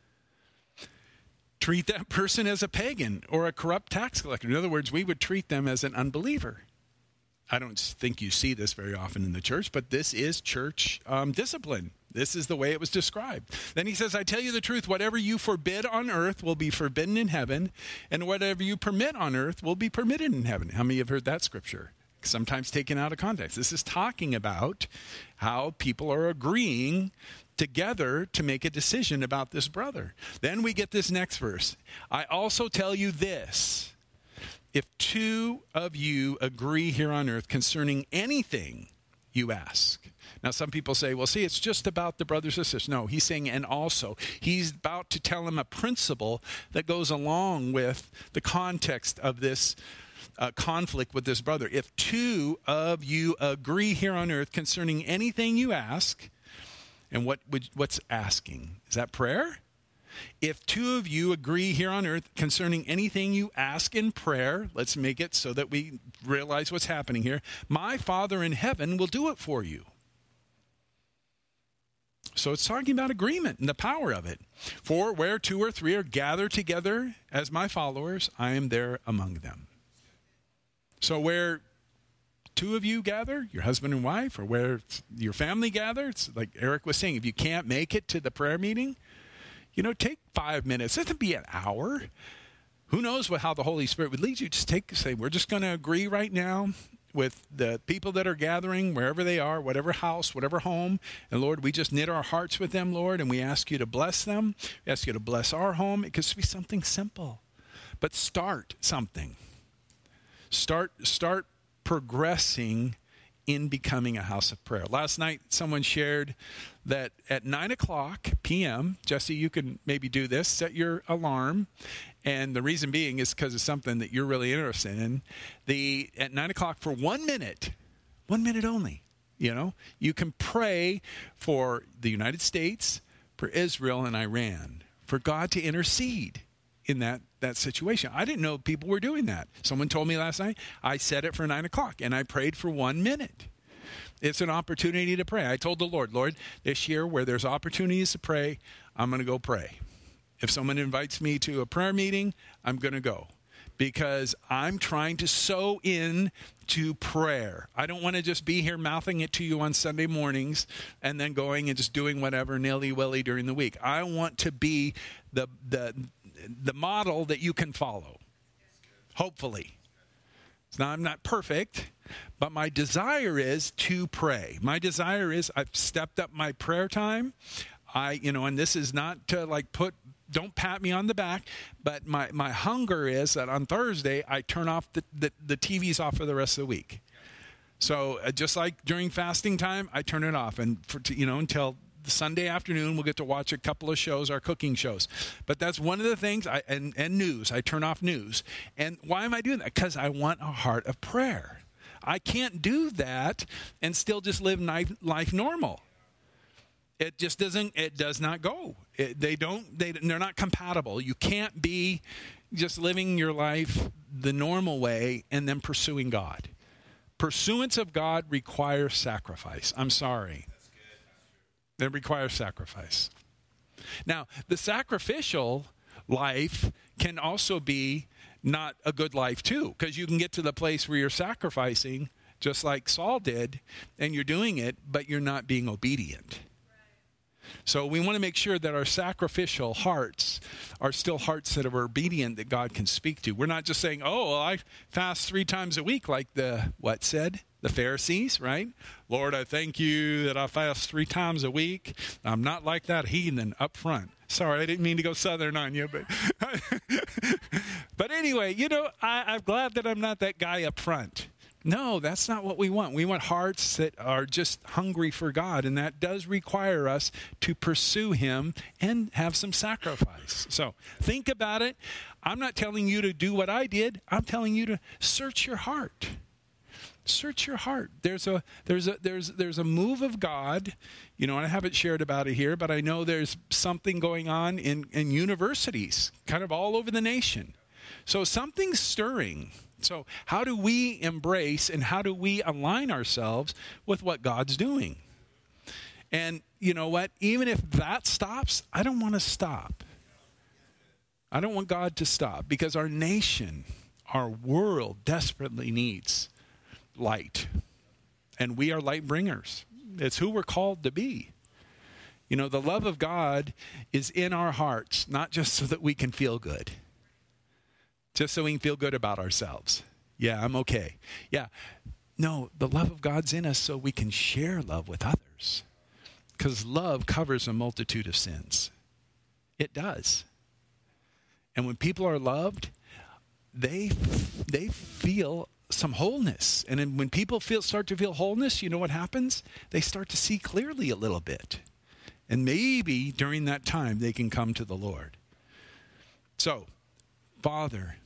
treat that person as a pagan or a corrupt tax collector. In other words, we would treat them as an unbeliever. I don't think you see this very often in the church, but this is church um, discipline. This is the way it was described. Then he says, I tell you the truth, whatever you forbid on earth will be forbidden in heaven, and whatever you permit on earth will be permitted in heaven. How many have heard that scripture? Sometimes taken out of context. This is talking about how people are agreeing together to make a decision about this brother. Then we get this next verse. I also tell you this. If two of you agree here on earth concerning anything you ask. Now, some people say, well, see, it's just about the brothers and sisters. No, he's saying, and also. He's about to tell them a principle that goes along with the context of this uh, conflict with this brother. If two of you agree here on earth concerning anything you ask, and what would, what's asking? Is that prayer? If two of you agree here on earth concerning anything you ask in prayer, let's make it so that we realize what's happening here. My Father in heaven will do it for you. So it's talking about agreement and the power of it. For where two or three are gathered together as my followers, I am there among them. So where two of you gather, your husband and wife, or where your family gathers, like Eric was saying, if you can't make it to the prayer meeting, you know, take five minutes. It doesn't be an hour. Who knows what how the Holy Spirit would lead you. Just take, say, we're just going to agree right now with the people that are gathering, wherever they are, whatever house, whatever home. And Lord, we just knit our hearts with them, Lord, and we ask you to bless them. We ask you to bless our home. It could just be something simple. But start something. Start, start progressing in becoming a house of prayer. Last night, someone shared that at nine o'clock p.m., Jesse, you can maybe do this, set your alarm. And the reason being is because it's something that you're really interested in. The at nine o'clock for one minute, one minute only, you know, you can pray for the United States, for Israel and Iran, for God to intercede in that, that situation. I didn't know people were doing that. Someone told me last night. I set it for nine o'clock, and I prayed for one minute. It's an opportunity to pray. I told the Lord, Lord, this year where there's opportunities to pray, I'm going to go pray. If someone invites me to a prayer meeting, I'm going to go. Because I'm trying to sow in to prayer. I don't want to just be here mouthing it to you on Sunday mornings and then going and just doing whatever nilly-willy during the week. I want to be the the the model that you can follow. Hopefully. Now, I'm not perfect, but my desire is to pray. My desire is I've stepped up my prayer time. I, you know, and this is not to like put don't pat me on the back, but my, my hunger is that on Thursday I turn off the, the, the T Vs off for the rest of the week. So uh, just like during fasting time, I turn it off, and for you know until the Sunday afternoon we'll get to watch a couple of shows, our cooking shows. But that's one of the things. I and, and news. I turn off news. And why am I doing that? Because I want a heart of prayer. I can't do that and still just live life, life normal. It just doesn't. It does not go. It, they don't. They they're not compatible. You can't be just living your life the normal way and then pursuing God. Pursuance of God requires sacrifice. I'm sorry. That's good. It requires sacrifice. Now, the sacrificial life can also be not a good life too, because you can get to the place where you're sacrificing, just like Saul did, and you're doing it, but you're not being obedient. So we want to make sure that our sacrificial hearts are still hearts that are obedient, that God can speak to. We're not just saying, oh, well, I fast three times a week like the, what said? The Pharisees, right? Lord, I thank you that I fast three times a week. I'm not like that heathen up front. Sorry, I didn't mean to go southern on you. But, but anyway, you know, I, I'm glad that I'm not that guy up front. No, that's not what we want. We want hearts that are just hungry for God, and that does require us to pursue Him and have some sacrifice. So think about it. I'm not telling you to do what I did. I'm telling you to search your heart. Search your heart. There's a there's a there's there's a move of God. You know, and I haven't shared about it here, but I know there's something going on in, in universities, kind of all over the nation. So something's stirring. So how do we embrace and how do we align ourselves with what God's doing? And you know what? Even if that stops, I don't want to stop. I don't want God to stop, because our nation, our world desperately needs light. And we are light bringers. It's who we're called to be. You know, the love of God is in our hearts, not just so that we can feel good. Just so we can feel good about ourselves. Yeah, I'm okay. Yeah. No, the love of God's in us so we can share love with others. Because love covers a multitude of sins. It does. And when people are loved, they they feel some wholeness. And then when people feel start to feel wholeness, you know what happens? They start to see clearly a little bit. And maybe during that time they can come to the Lord. So, Father,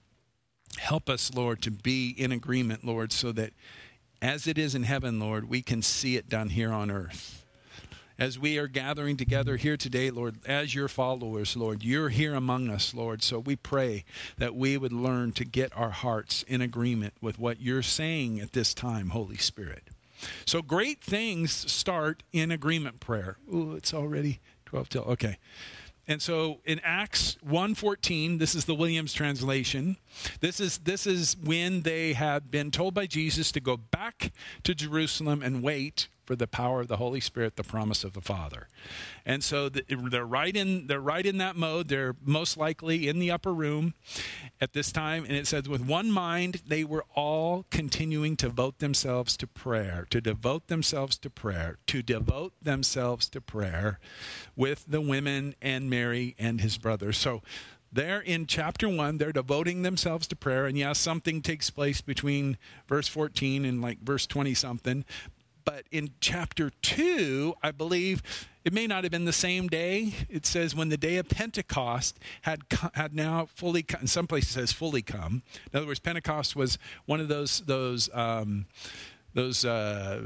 help us, Lord, to be in agreement, Lord, so that as it is in heaven, Lord, we can see it done here on earth. As we are gathering together here today, Lord, as your followers, Lord, you're here among us, Lord. So we pray that we would learn to get our hearts in agreement with what you're saying at this time, Holy Spirit. So great things start in agreement prayer. Ooh, it's already twelve till, okay. And so in Acts one fourteen, this is the Williams translation. This is this is when they had been told by Jesus to go back to Jerusalem and wait for the power of the Holy Spirit, the promise of the Father. And so they're right in they're right in that mode. They're most likely in the upper room at this time. And it says, with one mind, they were all continuing to devote themselves to prayer, to devote themselves to prayer, to devote themselves to prayer with the women and Mary and his brother. So there in chapter one, they're devoting themselves to prayer. And yes, something takes place between verse fourteen and like verse twenty something. But in chapter two, I believe it may not have been the same day. It says when the day of Pentecost had had now fully come. In some places it says fully come. In other words, Pentecost was one of those those um, those. Uh,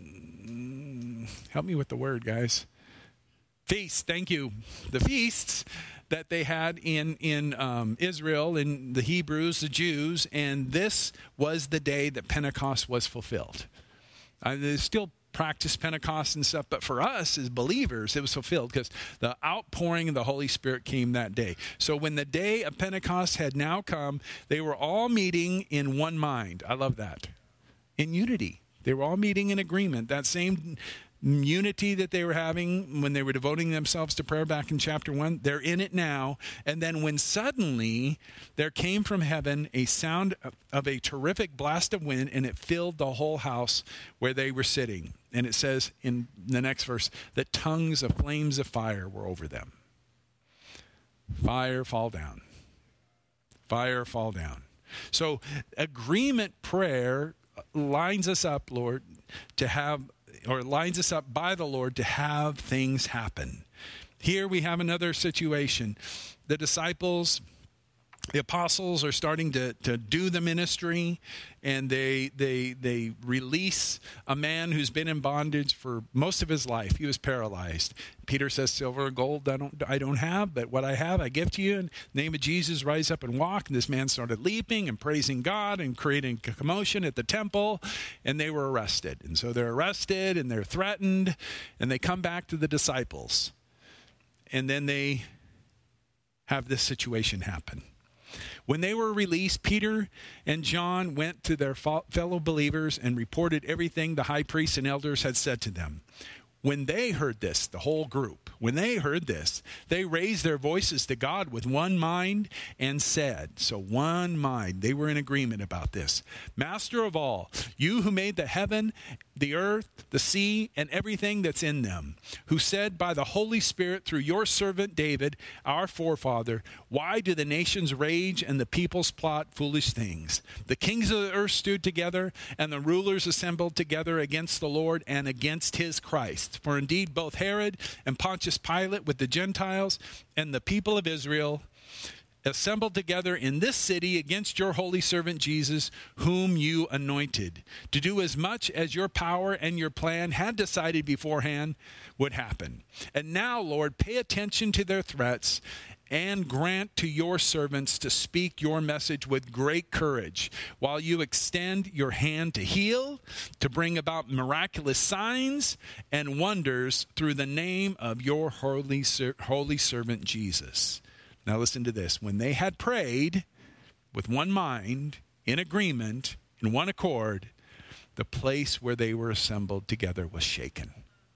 help me with the word, guys. Feasts. Thank you. The feasts that they had in in um, Israel, in the Hebrews, the Jews, and this was the day that Pentecost was fulfilled. Uh, they still practice Pentecost and stuff, but for us as believers, it was fulfilled because the outpouring of the Holy Spirit came that day. So when the day of Pentecost had now come, they were all meeting in one mind. I love that. In unity. They were all meeting in agreement. That same unity that they were having when they were devoting themselves to prayer back in chapter one, they're in it now. And then when suddenly there came from heaven a sound of a terrific blast of wind, and it filled the whole house where they were sitting. And it says in the next verse that tongues of flames of fire were over them. Fire, fall down. Fire, fall down. So agreement prayer lines us up, Lord, to have, or lines us up by the Lord to have things happen. Here we have another situation. The disciples, the apostles are starting to, to do the ministry, and they they they release a man who's been in bondage for most of his life. He was paralyzed. Peter says, "Silver and gold I don't I don't have, but what I have I give to you. In the name of Jesus, rise up and walk." And this man started leaping and praising God and creating a commotion at the temple, and they were arrested. And so they're arrested and they're threatened, and they come back to the disciples. And then they have this situation happen. When they were released, Peter and John went to their fellow believers and reported everything the high priests and elders had said to them. When they heard this, the whole group, when they heard this, they raised their voices to God with one mind and said, so one mind, they were in agreement about this. Master of all, you who made the heaven, the earth, the sea, and everything that's in them, who said by the Holy Spirit through your servant David, our forefather, why do the nations rage and the peoples plot foolish things? The kings of the earth stood together, and the rulers assembled together against the Lord and against his Christ. For indeed both Herod and Pontius Pilate with the Gentiles and the people of Israel assembled together in this city against your holy servant Jesus, whom you anointed, to do as much as your power and your plan had decided beforehand would happen. And now, Lord, pay attention to their threats and grant to your servants to speak your message with great courage, while you extend your hand to heal, to bring about miraculous signs and wonders through the name of your holy, holy servant Jesus. Now listen to this. When they had prayed with one mind, in agreement, in one accord, the place where they were assembled together was shaken.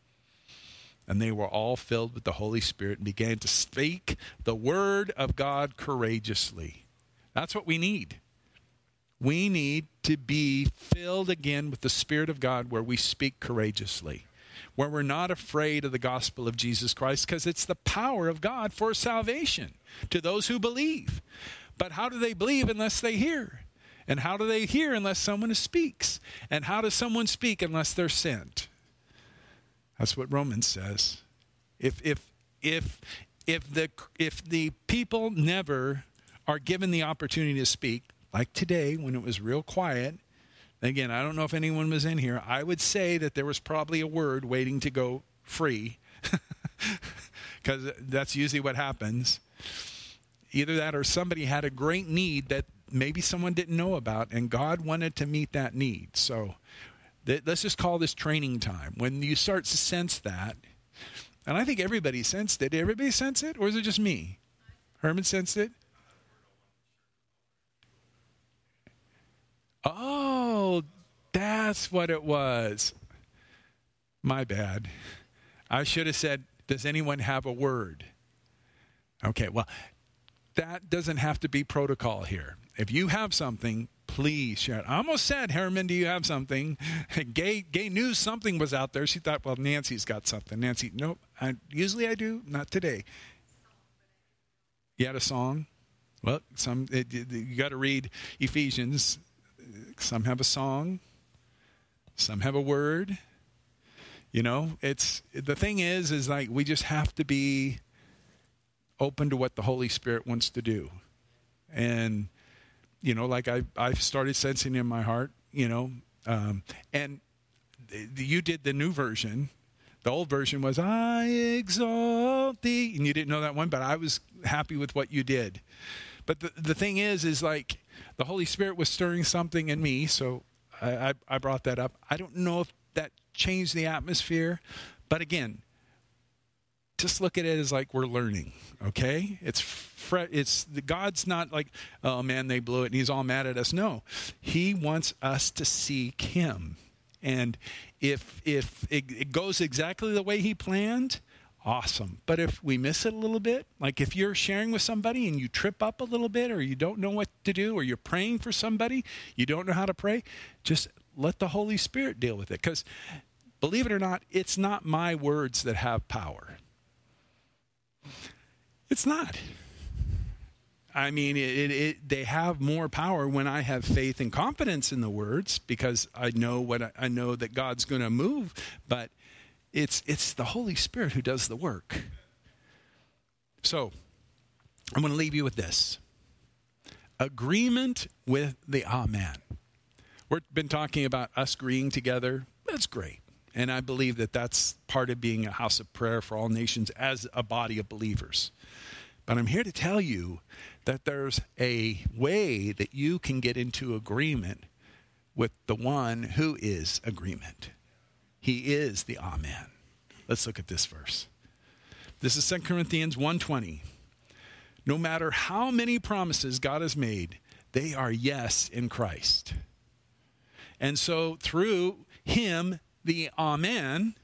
And they were all filled with the Holy Spirit and began to speak the word of God courageously. That's what we need. We need to be filled again with the Spirit of God, where we speak courageously, where we're not afraid of the gospel of Jesus Christ, because it's the power of God for salvation to those who believe. But how do they believe unless they hear? And how do they hear unless someone speaks? And how does someone speak unless they're sent? That's what Romans says. If if if if the if the people never are given the opportunity to speak, like today when it was real quiet, again, I don't know if anyone was in here, I would say that there was probably a word waiting to go free, because that's usually what happens. Either that or somebody had a great need that maybe someone didn't know about, and God wanted to meet that need. So let's just call this training time. When you start to sense that, and I think everybody sensed it. Did everybody sense it, or is it just me? Herman sensed it? Oh, that's what it was. My bad. I should have said, does anyone have a word? Okay, well, that doesn't have to be protocol here. If you have something, please share it. I almost said, Herman, do you have something? Gay Gay knew something was out there. She thought, well, Nancy's got something. Nancy, nope. I, usually I do. Not today. You had a song? Well, some it, you got to read Ephesians. Some have a song. Some have a word. You know, it's the thing is, is like we just have to be open to what the Holy Spirit wants to do. And you know, like I, I've started sensing in my heart, you know, um, and th- you did the new version. The old version was, I exalt thee. And you didn't know that one, but I was happy with what you did. But the, the thing is, is like the Holy Spirit was stirring something in me. So I, I, I brought that up. I don't know if that changed the atmosphere, but again, just look at it as like we're learning, okay? It's fre- it's the God's not like, oh man, they blew it and he's all mad at us. No, he wants us to seek him. And if if it, it goes exactly the way he planned, awesome. But if we miss it a little bit, like if you're sharing with somebody and you trip up a little bit, or you don't know what to do, or you're praying for somebody, you don't know how to pray, just let the Holy Spirit deal with it. Because believe it or not, it's not my words that have power. It's not. I mean, it, it, it, they have more power when I have faith and confidence in the words, because I know what I, I know that God's going to move. But it's it's the Holy Spirit who does the work. So I'm going to leave you with this: agreement with the Amen. We've been talking about us agreeing together. That's great, and I believe that that's part of being a house of prayer for all nations as a body of believers. But I'm here to tell you that there's a way that you can get into agreement with the one who is agreement. He is the Amen. Let's look at this verse. This is Second Corinthians one twenty. No matter how many promises God has made, they are yes in Christ. And so through him, the Amen,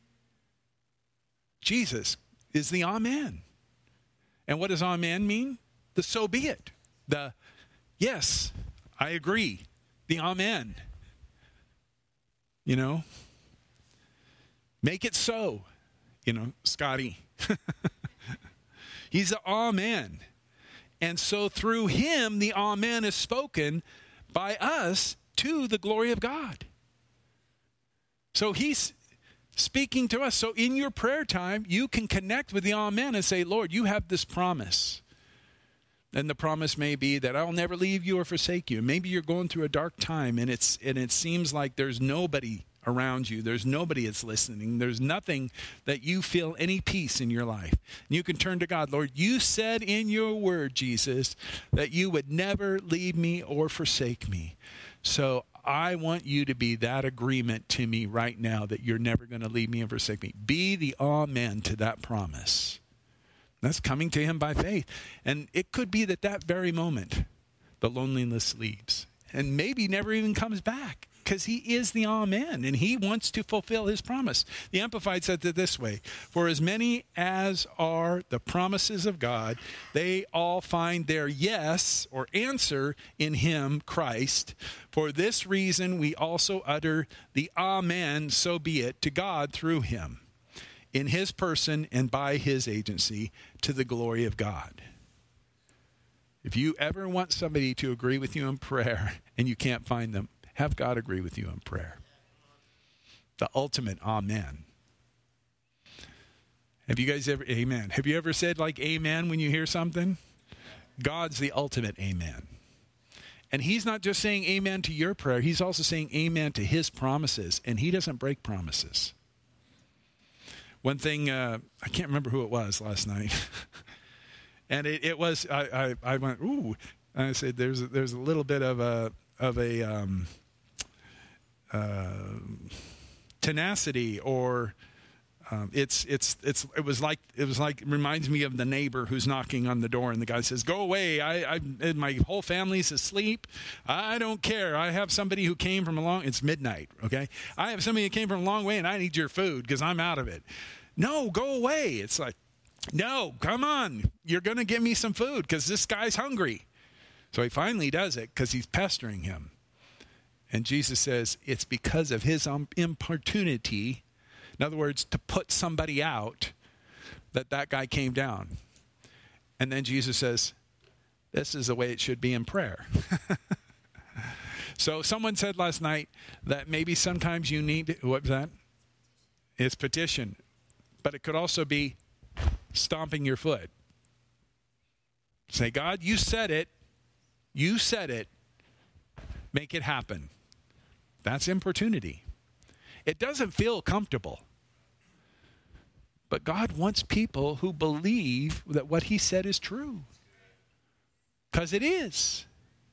Jesus is the Amen. And what does Amen mean? The so be it. The yes, I agree. The Amen. You know? Make it so. You know, Scotty. He's the Amen. And so through him, the Amen is spoken by us to the glory of God. So he's speaking to us. So in your prayer time, you can connect with the Amen and say, Lord, you have this promise. And the promise may be that I'll never leave you or forsake you. Maybe you're going through a dark time and it's and it seems like there's nobody around you. There's nobody that's listening. There's nothing that you feel any peace in your life. And you can turn to God. Lord, you said in your word, Jesus, that you would never leave me or forsake me. So I want you to be that agreement to me right now that you're never going to leave me and forsake me. Be the Amen to that promise. That's coming to him by faith. And it could be that that very moment, the loneliness leaves. And maybe never even comes back. Because he is the Amen, and he wants to fulfill his promise. The Amplified said it this way: for as many as are the promises of God, they all find their yes, or answer, in him, Christ. For this reason we also utter the Amen, so be it, to God through him, in his person and by his agency, to the glory of God. If you ever want somebody to agree with you in prayer, and you can't find them, have God agree with you in prayer. The ultimate Amen. Have you guys ever, amen. Have you ever said like amen when you hear something? God's the ultimate amen. And he's not just saying amen to your prayer. He's also saying amen to his promises. And he doesn't break promises. One thing, uh, I can't remember who it was last night. and it, it was, I, I, I went, ooh. And I said, there's, there's a little bit of a, of a, um, Uh, tenacity, or um, it's it's it's it was like it was like it reminds me of the neighbor who's knocking on the door, and the guy says, "Go away! I, I my whole family's asleep. I don't care. I have somebody who came from a long. It's midnight. Okay, I have somebody who came from a long way, and I need your food because I'm out of it. No, go away! It's like, no, come on! You're gonna give me some food because this guy's hungry." So he finally does it because he's pestering him. And Jesus says it's because of his um, importunity, in other words, to put somebody out, that that guy came down. And then Jesus says, this is the way it should be in prayer. So someone said last night that maybe sometimes you need, what was that? It's petition. But it could also be stomping your foot. Say, God, you said it. You said it. Make it happen. That's importunity. It doesn't feel comfortable. But God wants people who believe that what he said is true. Because it is.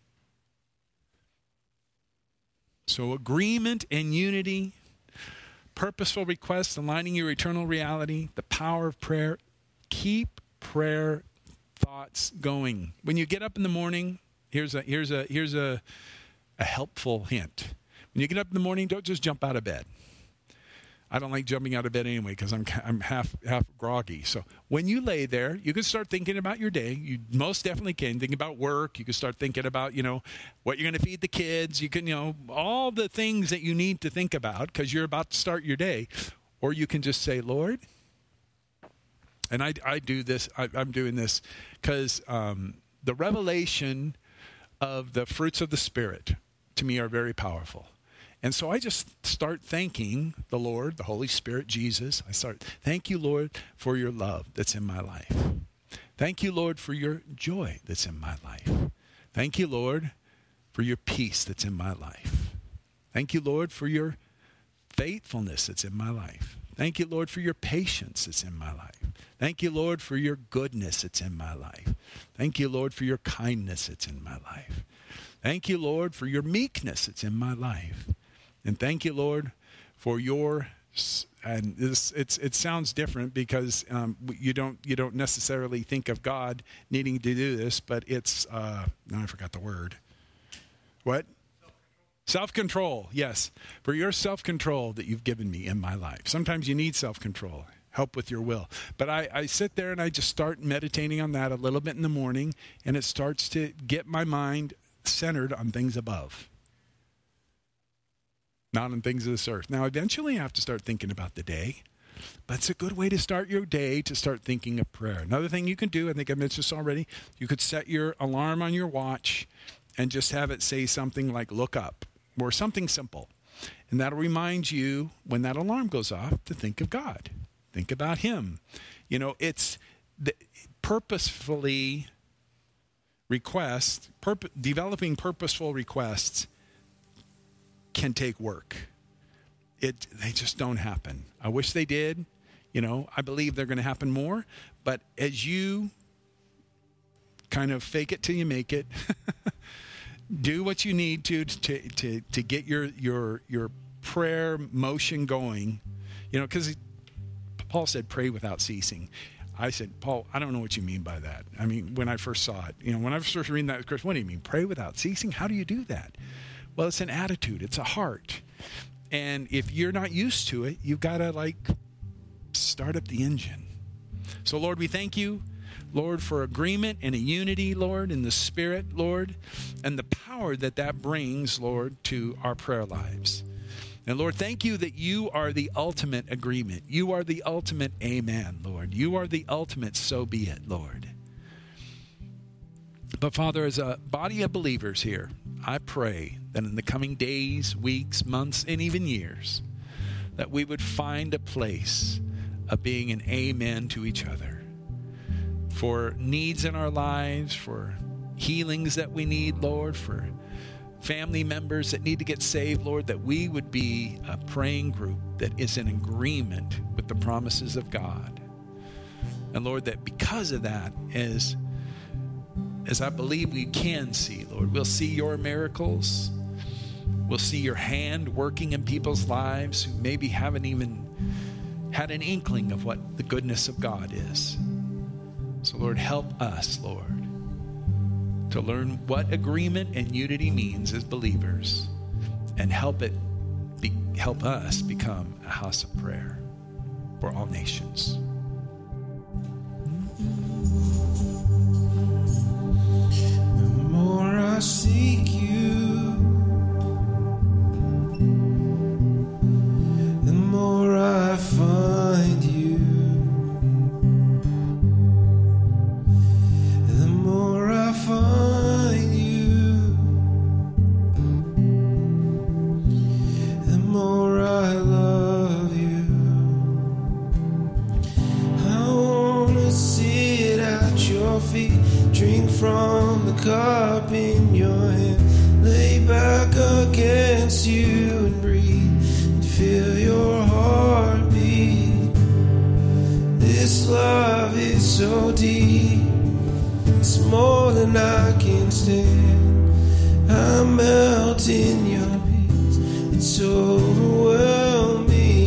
So agreement and unity, purposeful requests aligning your eternal reality, the power of prayer. Keep prayer thoughts going. When you get up in the morning, here's a here's a here's a A helpful hint. When you get up in the morning, don't just jump out of bed. I don't like jumping out of bed anyway because I'm I'm half half groggy. So when you lay there, you can start thinking about your day. You most definitely can think about work. You can start thinking about, you know, what you're going to feed the kids. You can, you know, all the things that you need to think about because you're about to start your day. Or you can just say, Lord, and I, I do this. I, I'm doing this because um, the revelation of the fruits of the Spirit to me are very powerful. And so I just start thanking the Lord, the Holy Spirit, Jesus. I start, thank you, Lord, for your love that's in my life. Thank you, Lord, for your joy that's in my life. Thank you, Lord, for your peace that's in my life. Thank you, Lord, for your faithfulness that's in my life. Thank you, Lord, for your patience that's in my life. Thank you, Lord, for your goodness that's in my life. Thank you, Lord, for your kindness that's in my life. Thank you, Lord, for your meekness that's in my life. And thank you, Lord, for your, and this, it's, it sounds different because um, you don't you don't necessarily think of God needing to do this, but it's, uh, now I forgot the word. What? Self-control, yes. For your self-control that you've given me in my life. Sometimes you need self-control, help with your will. But I, I sit there and I just start meditating on that a little bit in the morning, and it starts to get my mind centered on things above, not on things of this earth. Now, eventually I have to start thinking about the day, but it's a good way to start your day to start thinking of prayer. Another thing you can do, I think I mentioned this already, you could set your alarm on your watch and just have it say something like look up or something simple. And that'll remind you when that alarm goes off to think of God, think about him. You know, it's the, purposefully request, purpo- developing purposeful requests can take work. It they just don't happen. I wish they did. You know, I believe they're going to happen more. But as you kind of fake it till you make it, do what you need to to to to get your your your prayer motion going. You know, because Paul said, "Pray without ceasing." I said, Paul, I don't know what you mean by that. I mean, when I first saw it, you know, when I first reading that, of course, what do you mean? Pray without ceasing? How do you do that? Well, it's an attitude. It's a heart. And if you're not used to it, you've got to, like, start up the engine. So, Lord, we thank you, Lord, for agreement and a unity, Lord, in the Spirit, Lord, and the power that that brings, Lord, to our prayer lives. And, Lord, thank you that you are the ultimate agreement. You are the ultimate amen, Lord. You are the ultimate so be it, Lord. But, Father, as a body of believers here, I pray that in the coming days, weeks, months, and even years, that we would find a place of being an amen to each other. For needs in our lives, for healings that we need, Lord, for family members that need to get saved, Lord, that we would be a praying group that is in agreement with the promises of God. And, Lord, that because of that, as As I believe we can see, Lord, we'll see your miracles. We'll see your hand working in people's lives who maybe haven't even had an inkling of what the goodness of God is. So, Lord, help us, Lord, to learn what agreement and unity means as believers, and help it be, help us become a house of prayer for all nations. The more I seek you, the more I find you. The more I find you, the more I love you. I wanna sit at your feet, drink from the cup in your hand, lay back against you and breathe and feel your heartbeat. This love is so deep, it's more than I can stand. I melt in your peace, it's overwhelming.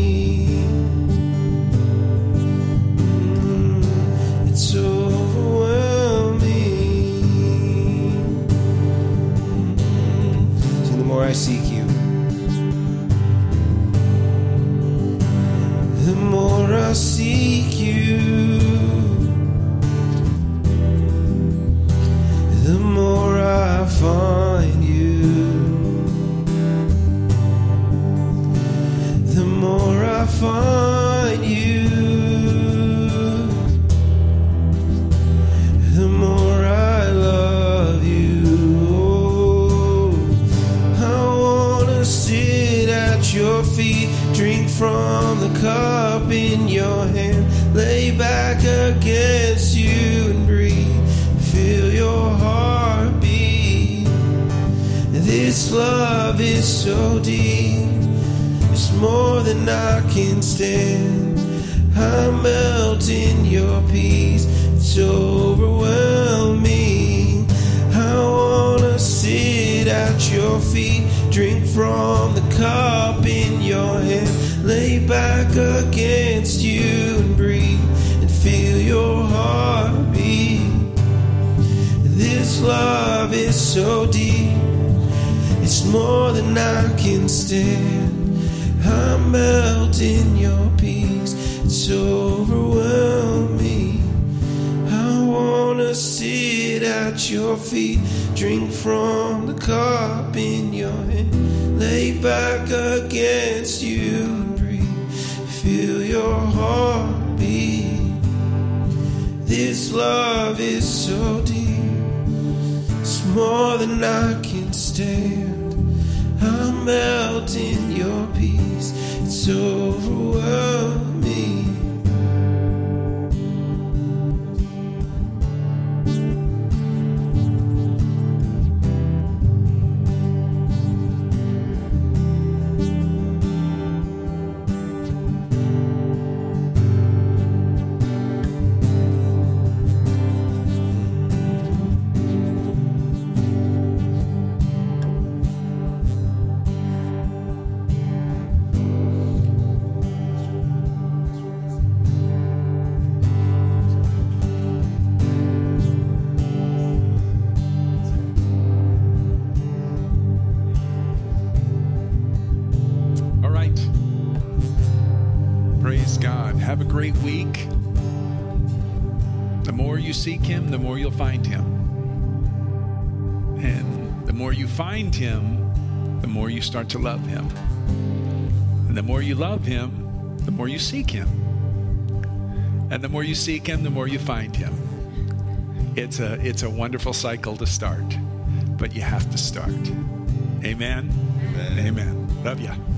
Mm, it's overwhelming. The more I seek you, the more I seek you, the more I find you, the more I find you, the more I love from the cup in your hand. Lay back against you and breathe. Feel your heart beat. This love is so deep. It's more than I can stand. I melt in your peace. It's overwhelming. I wanna sit at your feet, drink from the cup in your hand, lay back against you and breathe and feel your heart beat. This love is so deep, it's more than I can stand. I melt in your peace, it's overwhelming. I wanna sit at your feet, drink from the cup in your hand, lay back against you and breathe, feel your heart beat. This love is so deep, it's more than I can stand. I melt in your peace, it's overwhelming. Have a great week. The more you seek him, the more you'll find him. And the more you find him, the more you start to love him. And the more you love him, the more you seek him. And the more you seek him, the more you find him. It's a, it's a wonderful cycle to start, but you have to start. Amen? Amen. Amen. Love ya.